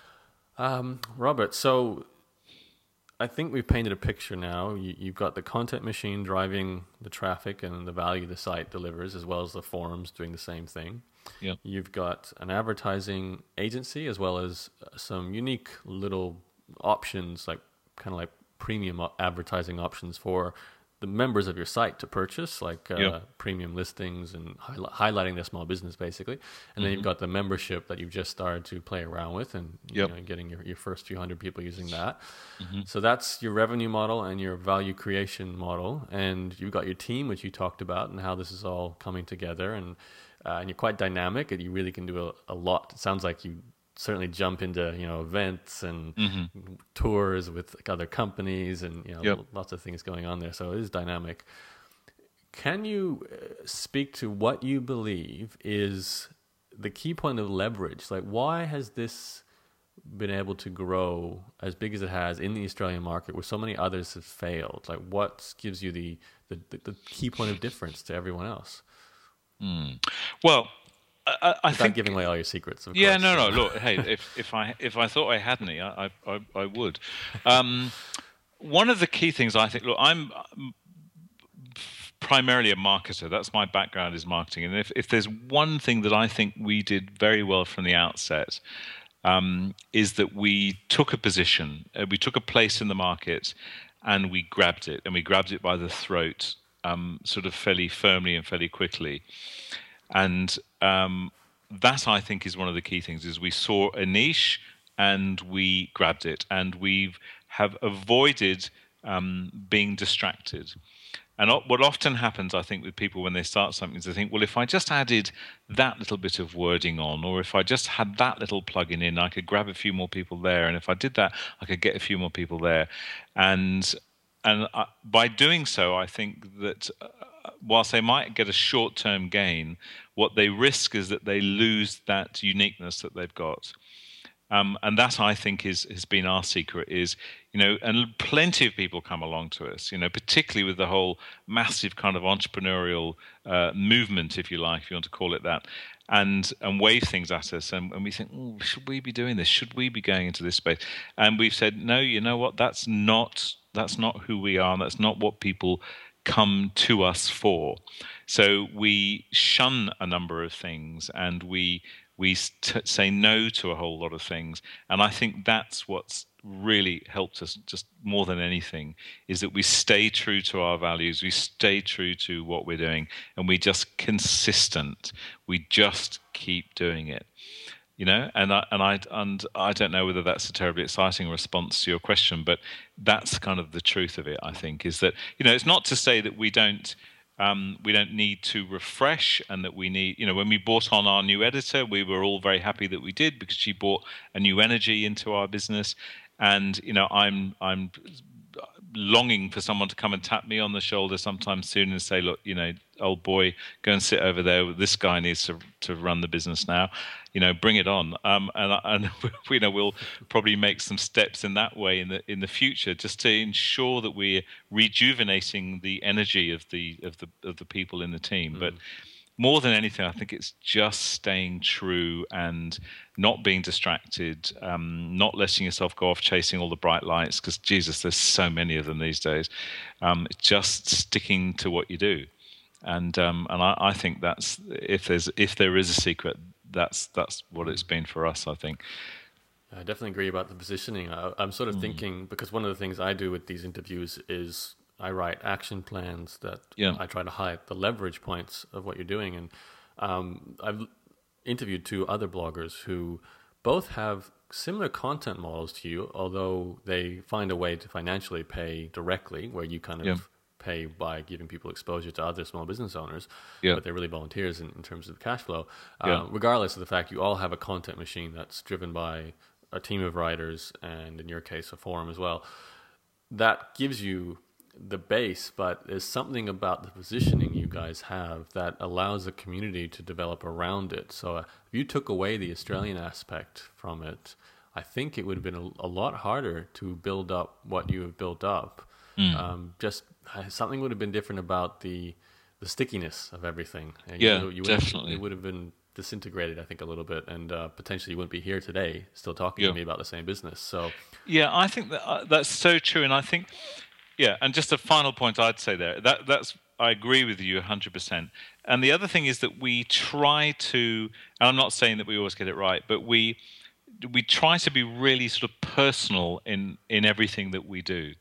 Um, Robert, so I think we've painted a picture now. You, you've got the content machine driving the traffic and the value the site delivers, as well as the forums doing the same thing. Yeah. You've got an advertising agency, as well as some unique little options, like kind of like premium advertising options for the members of your site to purchase, like uh, Yeah. premium listings and highli- highlighting their small business, basically. And then you've got the membership that you've just started to play around with, and you Yep. know, getting your, your first few hundred people using that. Mm-hmm. So that's your revenue model and your value creation model. And you've got your team, which you talked about, and how this is all coming together. And uh, and you're quite dynamic, and you really can do a, a lot. It sounds like you certainly jump into, you know, events and Mm-hmm. tours with like, other companies, and you know, Yep. lots of things going on there. So it is dynamic. Can you uh, speak to what you believe is the key point of leverage? Like, why has this been able to grow as big as it has in the Australian market, where so many others have failed? Like, what gives you the the, the key point of difference to everyone else? Mm. Well, I, I Without think giving away all your secrets, of Yeah, course. no, no. Look, hey, if if I if I thought I had any, I I, I would. Um, one of the key things I think. Look, I'm primarily a marketer. That's my background, is marketing. And if if there's one thing that I think we did very well from the outset, um, is that we took a position, uh, we took a place in the market, and we grabbed it, and we grabbed it by the throat, um, sort of fairly firmly and fairly quickly. And um, that, I think, is one of the key things, is we saw a niche and we grabbed it, and we have avoided um, being distracted. And what often happens, I think, with people when they start something is they think, well, if I just added that little bit of wording on, or if I just had that little plugin in, I could grab a few more people there. And if I did that, I could get a few more people there. And and uh, by doing so, I think that uh, whilst they might get a short-term gain, what they risk is that they lose that uniqueness that they've got. Um, and that, I think, is has been our secret is, you know, and plenty of people come along to us, you know, particularly with the whole massive kind of entrepreneurial uh, movement, if you like, if you want to call it that, and and wave things at us. And, and we think, oh, should we be doing this? Should we be going into this space? And we've said, no, you know what? That's not that's not who we are. That's not what people come to us for. So we shun a number of things, and we we t- say no to a whole lot of things. And I think that's what's really helped us just more than anything, is that we stay true to our values, we stay true to what we're doing, and we just consistent. We just keep doing it. You know, and I and I and I don't know whether that's a terribly exciting response to your question, but that's kind of the truth of it. I think is that, you know, it's not to say that we don't um, we don't need to refresh, and that we need, you know, when we brought on our new editor, we were all very happy that we did, because she brought a new energy into our business, and you know, I'm I'm longing for someone to come and tap me on the shoulder sometime soon and say, look, you know, old boy, go and sit over there. This guy needs to to run the business now. You know, bring it on. Um, and and you know, we'll probably make some steps in that way in the in the future, just to ensure that we're rejuvenating the energy of the of the of the people in the team. Mm. But more than anything, I think it's just staying true and not being distracted, um, not letting yourself go off chasing all the bright lights, because, Jesus, there's so many of them these days. Um, just sticking to what you do. And um, and I, I think that's, if there's if there is a secret, that's that's what it's been for us, I think. I definitely agree about the positioning. I, I'm sort of mm. thinking, because one of the things I do with these interviews is I write action plans that yeah. I try to highlight the leverage points of what you're doing. And um, I've interviewed two other bloggers who both have similar content models to you, although they find a way to financially pay directly, where you kind of yeah. pay by giving people exposure to other small business owners, yeah. but they're really volunteers in, in terms of cash flow. Yeah. Uh, regardless of the fact you all have a content machine that's driven by a team of writers, and in your case, a forum as well, that gives you the base, but there's something about the positioning you guys have that allows the community to develop around it. So uh, if you took away the Australian aspect from it, I think it would have been a, a lot harder to build up what you have built up. Mm. Um, just uh, something would have been different about the the stickiness of everything. And yeah, you, you definitely. It would have been disintegrated, I think, a little bit, and uh, potentially you wouldn't be here today still talking yeah. to me about the same business. So yeah, I think that uh, that's so true, and I think. Yeah, and just a final point I'd say there, that that's I agree with you one hundred percent. And the other thing is that we try to, and I'm not saying that we always get it right, but we we try to be really sort of personal in, in everything that we do.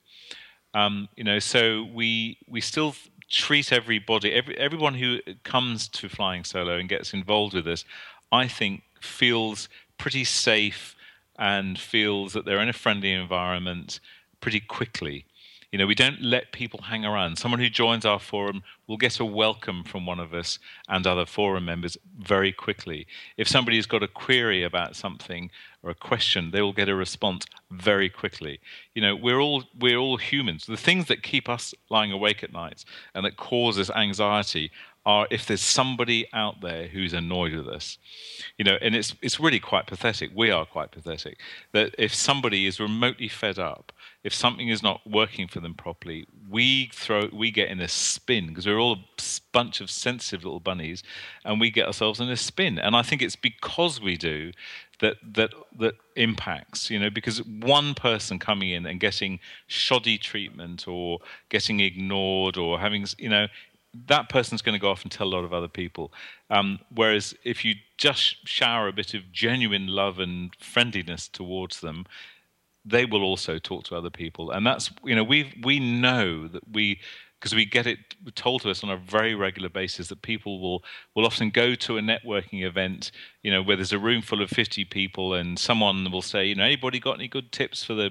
Um, you know, so we we still treat everybody, every, everyone who comes to Flying Solo and gets involved with us, I think feels pretty safe and feels that they're in a friendly environment pretty quickly. You know, we don't let people hang around. Someone who joins our forum will get a welcome from one of us and other forum members very quickly. If somebody's got a query about something or a question, they will get a response very quickly. You know, we're all we're all humans. The things that keep us lying awake at night and that cause us anxiety are if there's somebody out there who's annoyed with us. You know, and it's it's really quite pathetic. We are quite pathetic. That if somebody is remotely fed up, if something is not working for them properly, we throw, we get in a spin, because we're all a bunch of sensitive little bunnies, and we get ourselves in a spin. And I think it's because we do that that that impacts. You know, because one person coming in and getting shoddy treatment or getting ignored or having, you know, that person's going to go off and tell a lot of other people. Um, whereas if you just shower a bit of genuine love and friendliness towards them, they will also talk to other people. And that's, you know, we we know that we, because we get it told to us on a very regular basis, that people will, will often go to a networking event, you know, where there's a room full of fifty people, and someone will say, you know, anybody got any good tips for the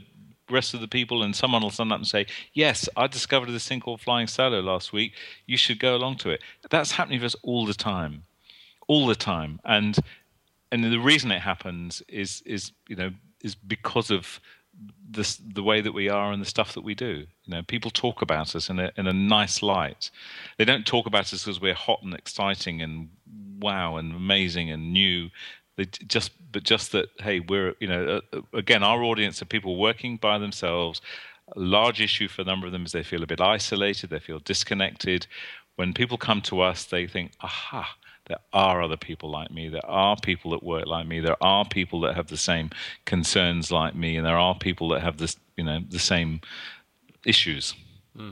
rest of the people, and someone will stand up and say, yes, I discovered this thing called Flying Solo last week. You should go along to it. That's happening to us all the time, all the time. And and the reason it happens is is you know is because of this, the way that we are and the stuff that we do. You know, people talk about us in a in a nice light. They don't talk about us because we're hot and exciting and wow and amazing and new. They just, but just that, hey, we're, you know, uh, again, our audience are people working by themselves. A large issue for a number of them is they feel a bit isolated, they feel disconnected. When people come to us, they think, aha, there are other people like me. There are people that work like me. There are people that have the same concerns like me, and there are people that have this, you know, the same issues. Mm.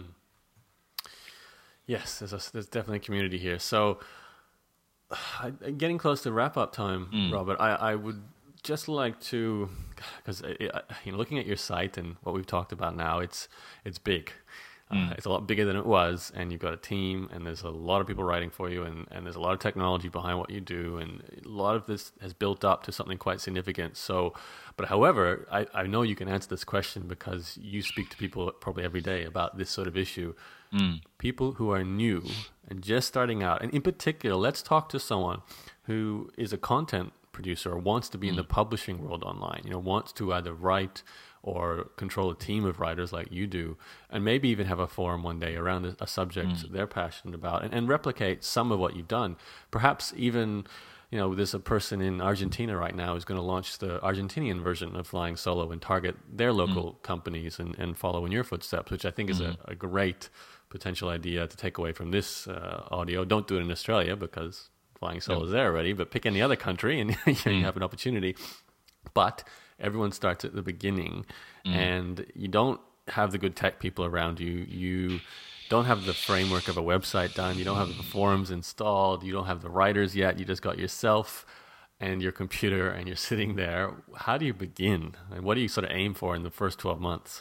Yes, there's a, there's definitely a community here. So, uh, getting close to wrap up time, mm. Robert, I, I would just like to, because you know, looking at your site and what we've talked about now, it's it's big. Uh, it's a lot bigger than it was, and you've got a team, and there's a lot of people writing for you, and, and there's a lot of technology behind what you do, and a lot of this has built up to something quite significant. So, but however, I, I know you can answer this question because you speak to people probably every day about this sort of issue. Mm. People who are new and just starting out, and in particular, let's talk to someone who is a content producer or wants to be mm. in the publishing world online, you know, wants to either write or control a team of writers like you do, and maybe even have a forum one day around a, a subject mm. they're passionate about, and, and replicate some of what you've done. Perhaps even, you know, there's a person in Argentina right now who's going to launch the Argentinian version of Flying Solo and target their local mm. companies and, and follow in your footsteps, which I think is mm. a, a great potential idea to take away from this uh, audio. Don't do it in Australia because Flying Solo yep. is there already, but pick any other country and you mm. have an opportunity. But everyone starts at the beginning, mm. and you don't have the good tech people around you. You don't have the framework of a website done. You don't have the forums installed. You don't have the writers yet. You just got yourself and your computer, and you're sitting there. How do you begin? And what do you sort of aim for in the first twelve months?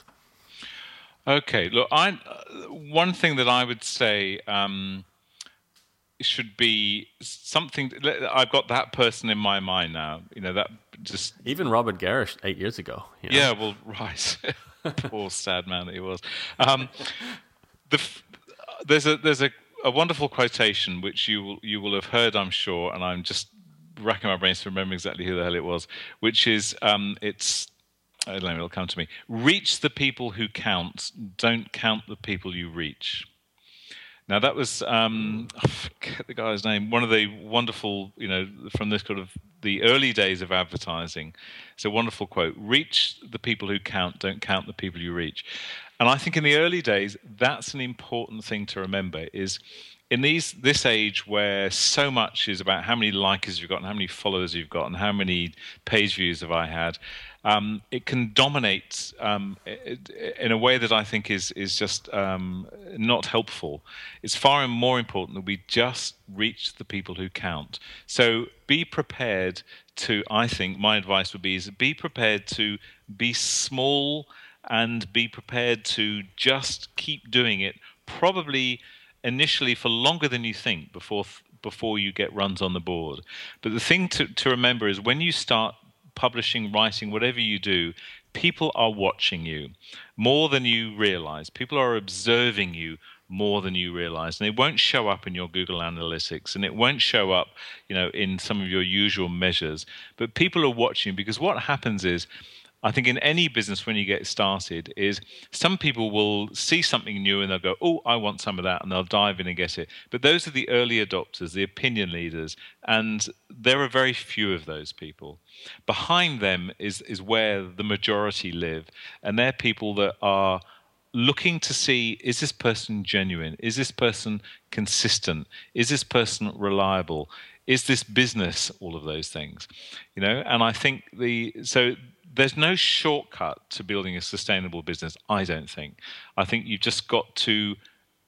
Okay, look, I uh, one thing that I would say um, should be something. I've got that person in my mind now. You know, that just even Robert Garish eight years ago. You know? Yeah, well, right. Poor sad man that he was. Um, the there's a there's a, a wonderful quotation which you will you will have heard, I'm sure, and I'm just racking my brains to remember exactly who the hell it was. Which is um, it's. I don't know, it'll come to me. Reach the people who count. Don't count the people you reach. Now that was um, I forget the guy's name. One of the wonderful, you know, from this kind of the early days of advertising. It's a wonderful quote: "Reach the people who count. Don't count the people you reach." And I think in the early days, that's an important thing to remember. Is in these this age where so much is about how many likers you've got and how many followers you've got and how many page views have I had. Um, it can dominate um, in a way that I think is is just um, not helpful. It's far more important that we just reach the people who count. So be prepared to, I think my advice would be, is be prepared to be small and be prepared to just keep doing it, probably initially for longer than you think before before you get runs on the board. But the thing to, to remember is when you start publishing, writing, whatever you do, people are watching you more than you realize. People are observing you more than you realize. And it won't show up in your Google Analytics, and it won't show up, you know, in some of your usual measures. But people are watching, because what happens is, I think in any business when you get started, is some people will see something new and they'll go, oh, I want some of that, and they'll dive in and get it. But those are the early adopters, the opinion leaders, and there are very few of those people. Behind them is, is where the majority live, and they're people that are looking to see, is this person genuine? Is this person consistent? Is this person reliable? Is this business? All of those things, you know. And I think the so there's no shortcut to building a sustainable business. I don't think. I think you've just got to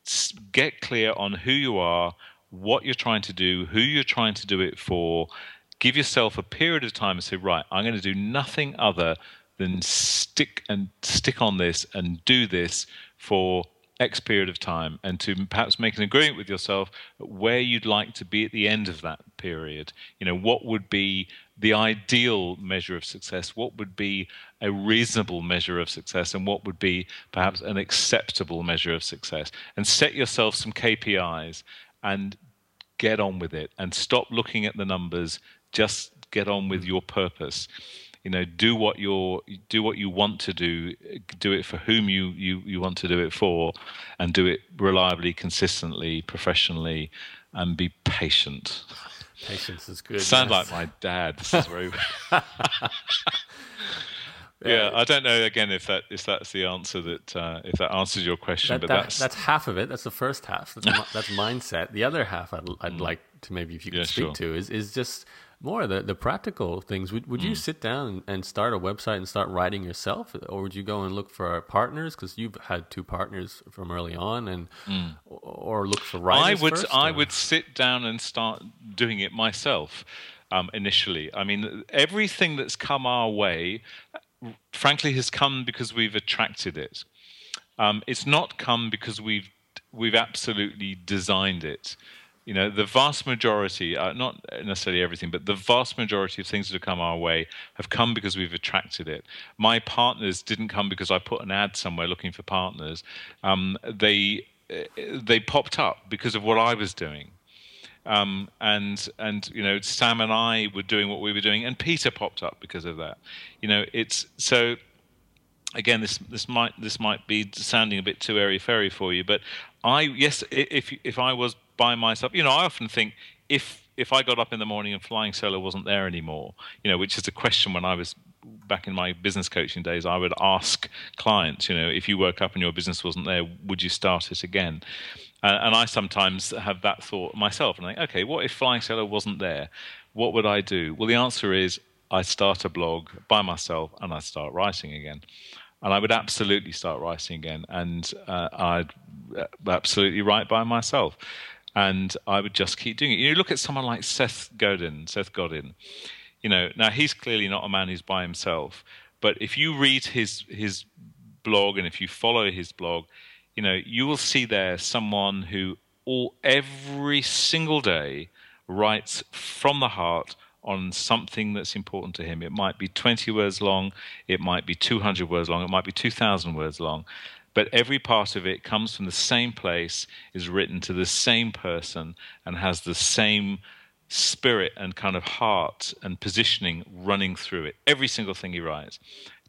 get clear on who you are, what you're trying to do, who you're trying to do it for. Give yourself a period of time and say, right, I'm going to do nothing other than stick and stick on this and do this for X period of time, and to perhaps make an agreement with yourself where you'd like to be at the end of that period. You know, what would be the ideal measure of success, what would be a reasonable measure of success, and what would be perhaps an acceptable measure of success. And set yourself some K P Is and get on with it, and stop looking at the numbers. Just get on with your purpose. You know, do what you're, do what you want to do, do it for whom you, you, you want to do it for, and do it reliably, consistently, professionally, and be patient. Patience is good. Sound yes. like my dad. This is very. Yeah, I don't know again if that if that's the answer that uh, if that answers your question, that, but that, that's that's half of it. That's the first half. That's, that's mindset. The other half, I'd, I'd mm. like to maybe if you could yeah, speak sure. to is is just more the the practical things. Would would mm. you sit down and start a website and start writing yourself, or would you go and look for partners because you've had two partners from early on, and mm. or look for writers? I would first, I or? would sit down and start doing it myself um, initially. I mean, everything that's come our way, frankly, has come because we've attracted it. Um, it's not come because we've we've absolutely designed it. You know, the vast majority, uh, not necessarily everything, but the vast majority of things that have come our way have come because we've attracted it. My partners didn't come because I put an ad somewhere looking for partners. Um, they they popped up because of what I was doing. Um, and, and, you know, Sam and I were doing what we were doing, and Peter popped up because of that. You know, it's so, again, this, this might, this might be sounding a bit too airy-fairy for you, but I, yes, if, if I was by myself, you know, I often think if, if I got up in the morning and Flying Solo wasn't there anymore, you know, which is a question when I was back in my business coaching days, I would ask clients, you know, if you woke up and your business wasn't there, would you start it again? Uh, and I sometimes have that thought myself and think, okay, what if Flying Solo wasn't there? What would I do? Well, the answer is I start a blog by myself and I start writing again. And I would absolutely start writing again. And uh, I'd absolutely write by myself. And I would just keep doing it. You look at someone like Seth Godin, Seth Godin. You know, now he's clearly not a man who's by himself. But if you read his his blog and if you follow his blog, you know, you will see there someone who all every single day writes from the heart on something that's important to him. It might be twenty words long, it might be two hundred words long, it might be two thousand words long, but every part of it comes from the same place, is written to the same person, and has the same spirit and kind of heart and positioning running through it. Every single thing he writes.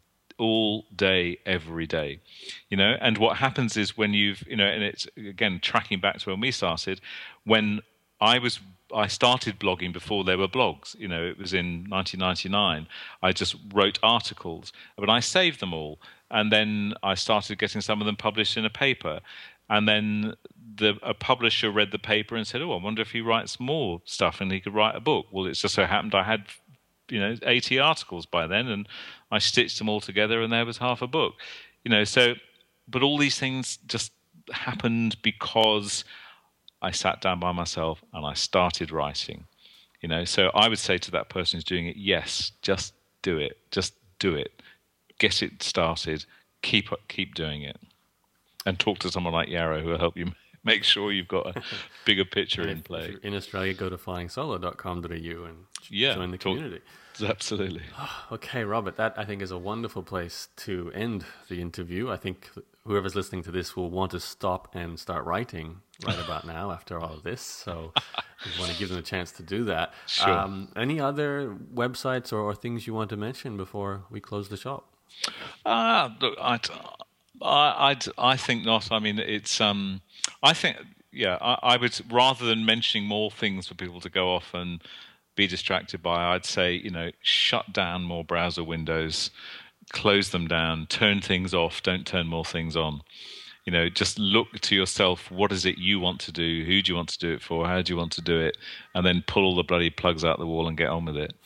All day, every day, you know. And what happens is when you've, you know, and it's again tracking back to when we started, when I was, I started blogging before there were blogs. You know, it was in nineteen ninety-nine. I just wrote articles, but I saved them all, and then I started getting some of them published in a paper, and then the a publisher read the paper and said, "Oh, I wonder if he writes more stuff and he could write a book." Well, it just so happened I had, you know, eighty articles by then, and I stitched them all together and there was half a book. You know, so, but all these things just happened because I sat down by myself and I started writing. You know, so I would say to that person who's doing it, yes, just do it. Just do it. Get it started. Keep keep doing it. And talk to someone like Yarrow who will help you make sure you've got a bigger picture in play. If you're in Australia, go to flying solo dot com dot a u and yeah, join the talk, community. Absolutely. Okay, Robert, that I think is a wonderful place to end the interview. I think whoever's listening to this will want to stop and start writing right about now after all of this. So we want to give them a chance to do that. Sure. Um, any other websites or, or things you want to mention before we close the shop? Uh, look, I'd, I, I'd, I think not. I mean, it's. Um, I think, yeah. I, I would, rather than mentioning more things for people to go off and be distracted by, I'd say, you know, shut down more browser windows, close them down, turn things off, don't turn more things on. You know, just look to yourself. What is it you want to do? Who do you want to do it for? How do you want to do it? And then pull all the bloody plugs out the wall and get on with it.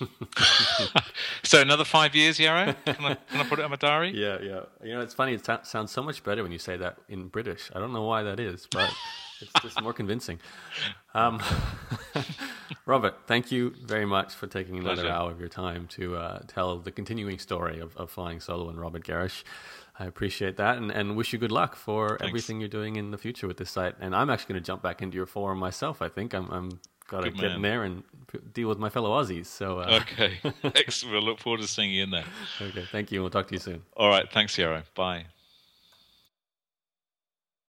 So another five years, Yarrow? Can I, can I put it on my diary? Yeah, yeah. You know, it's funny. It t- sounds so much better when you say that in British. I don't know why that is, but it's just more convincing. Um, Robert, thank you very much for taking another Pleasure. hour of your time to uh, tell the continuing story of, of Flying Solo and Robert Gerrish. I appreciate that, and, and wish you good luck for Thanks. everything you're doing in the future with this site. And I'm actually going to jump back into your forum myself. I think I'm, I'm got to Good get man. in there and p- deal with my fellow Aussies. So, uh, Okay. Excellent. We'll look forward to seeing you in there. okay, thank you. We'll talk to you soon. All right. Thanks, Yarrow. Bye.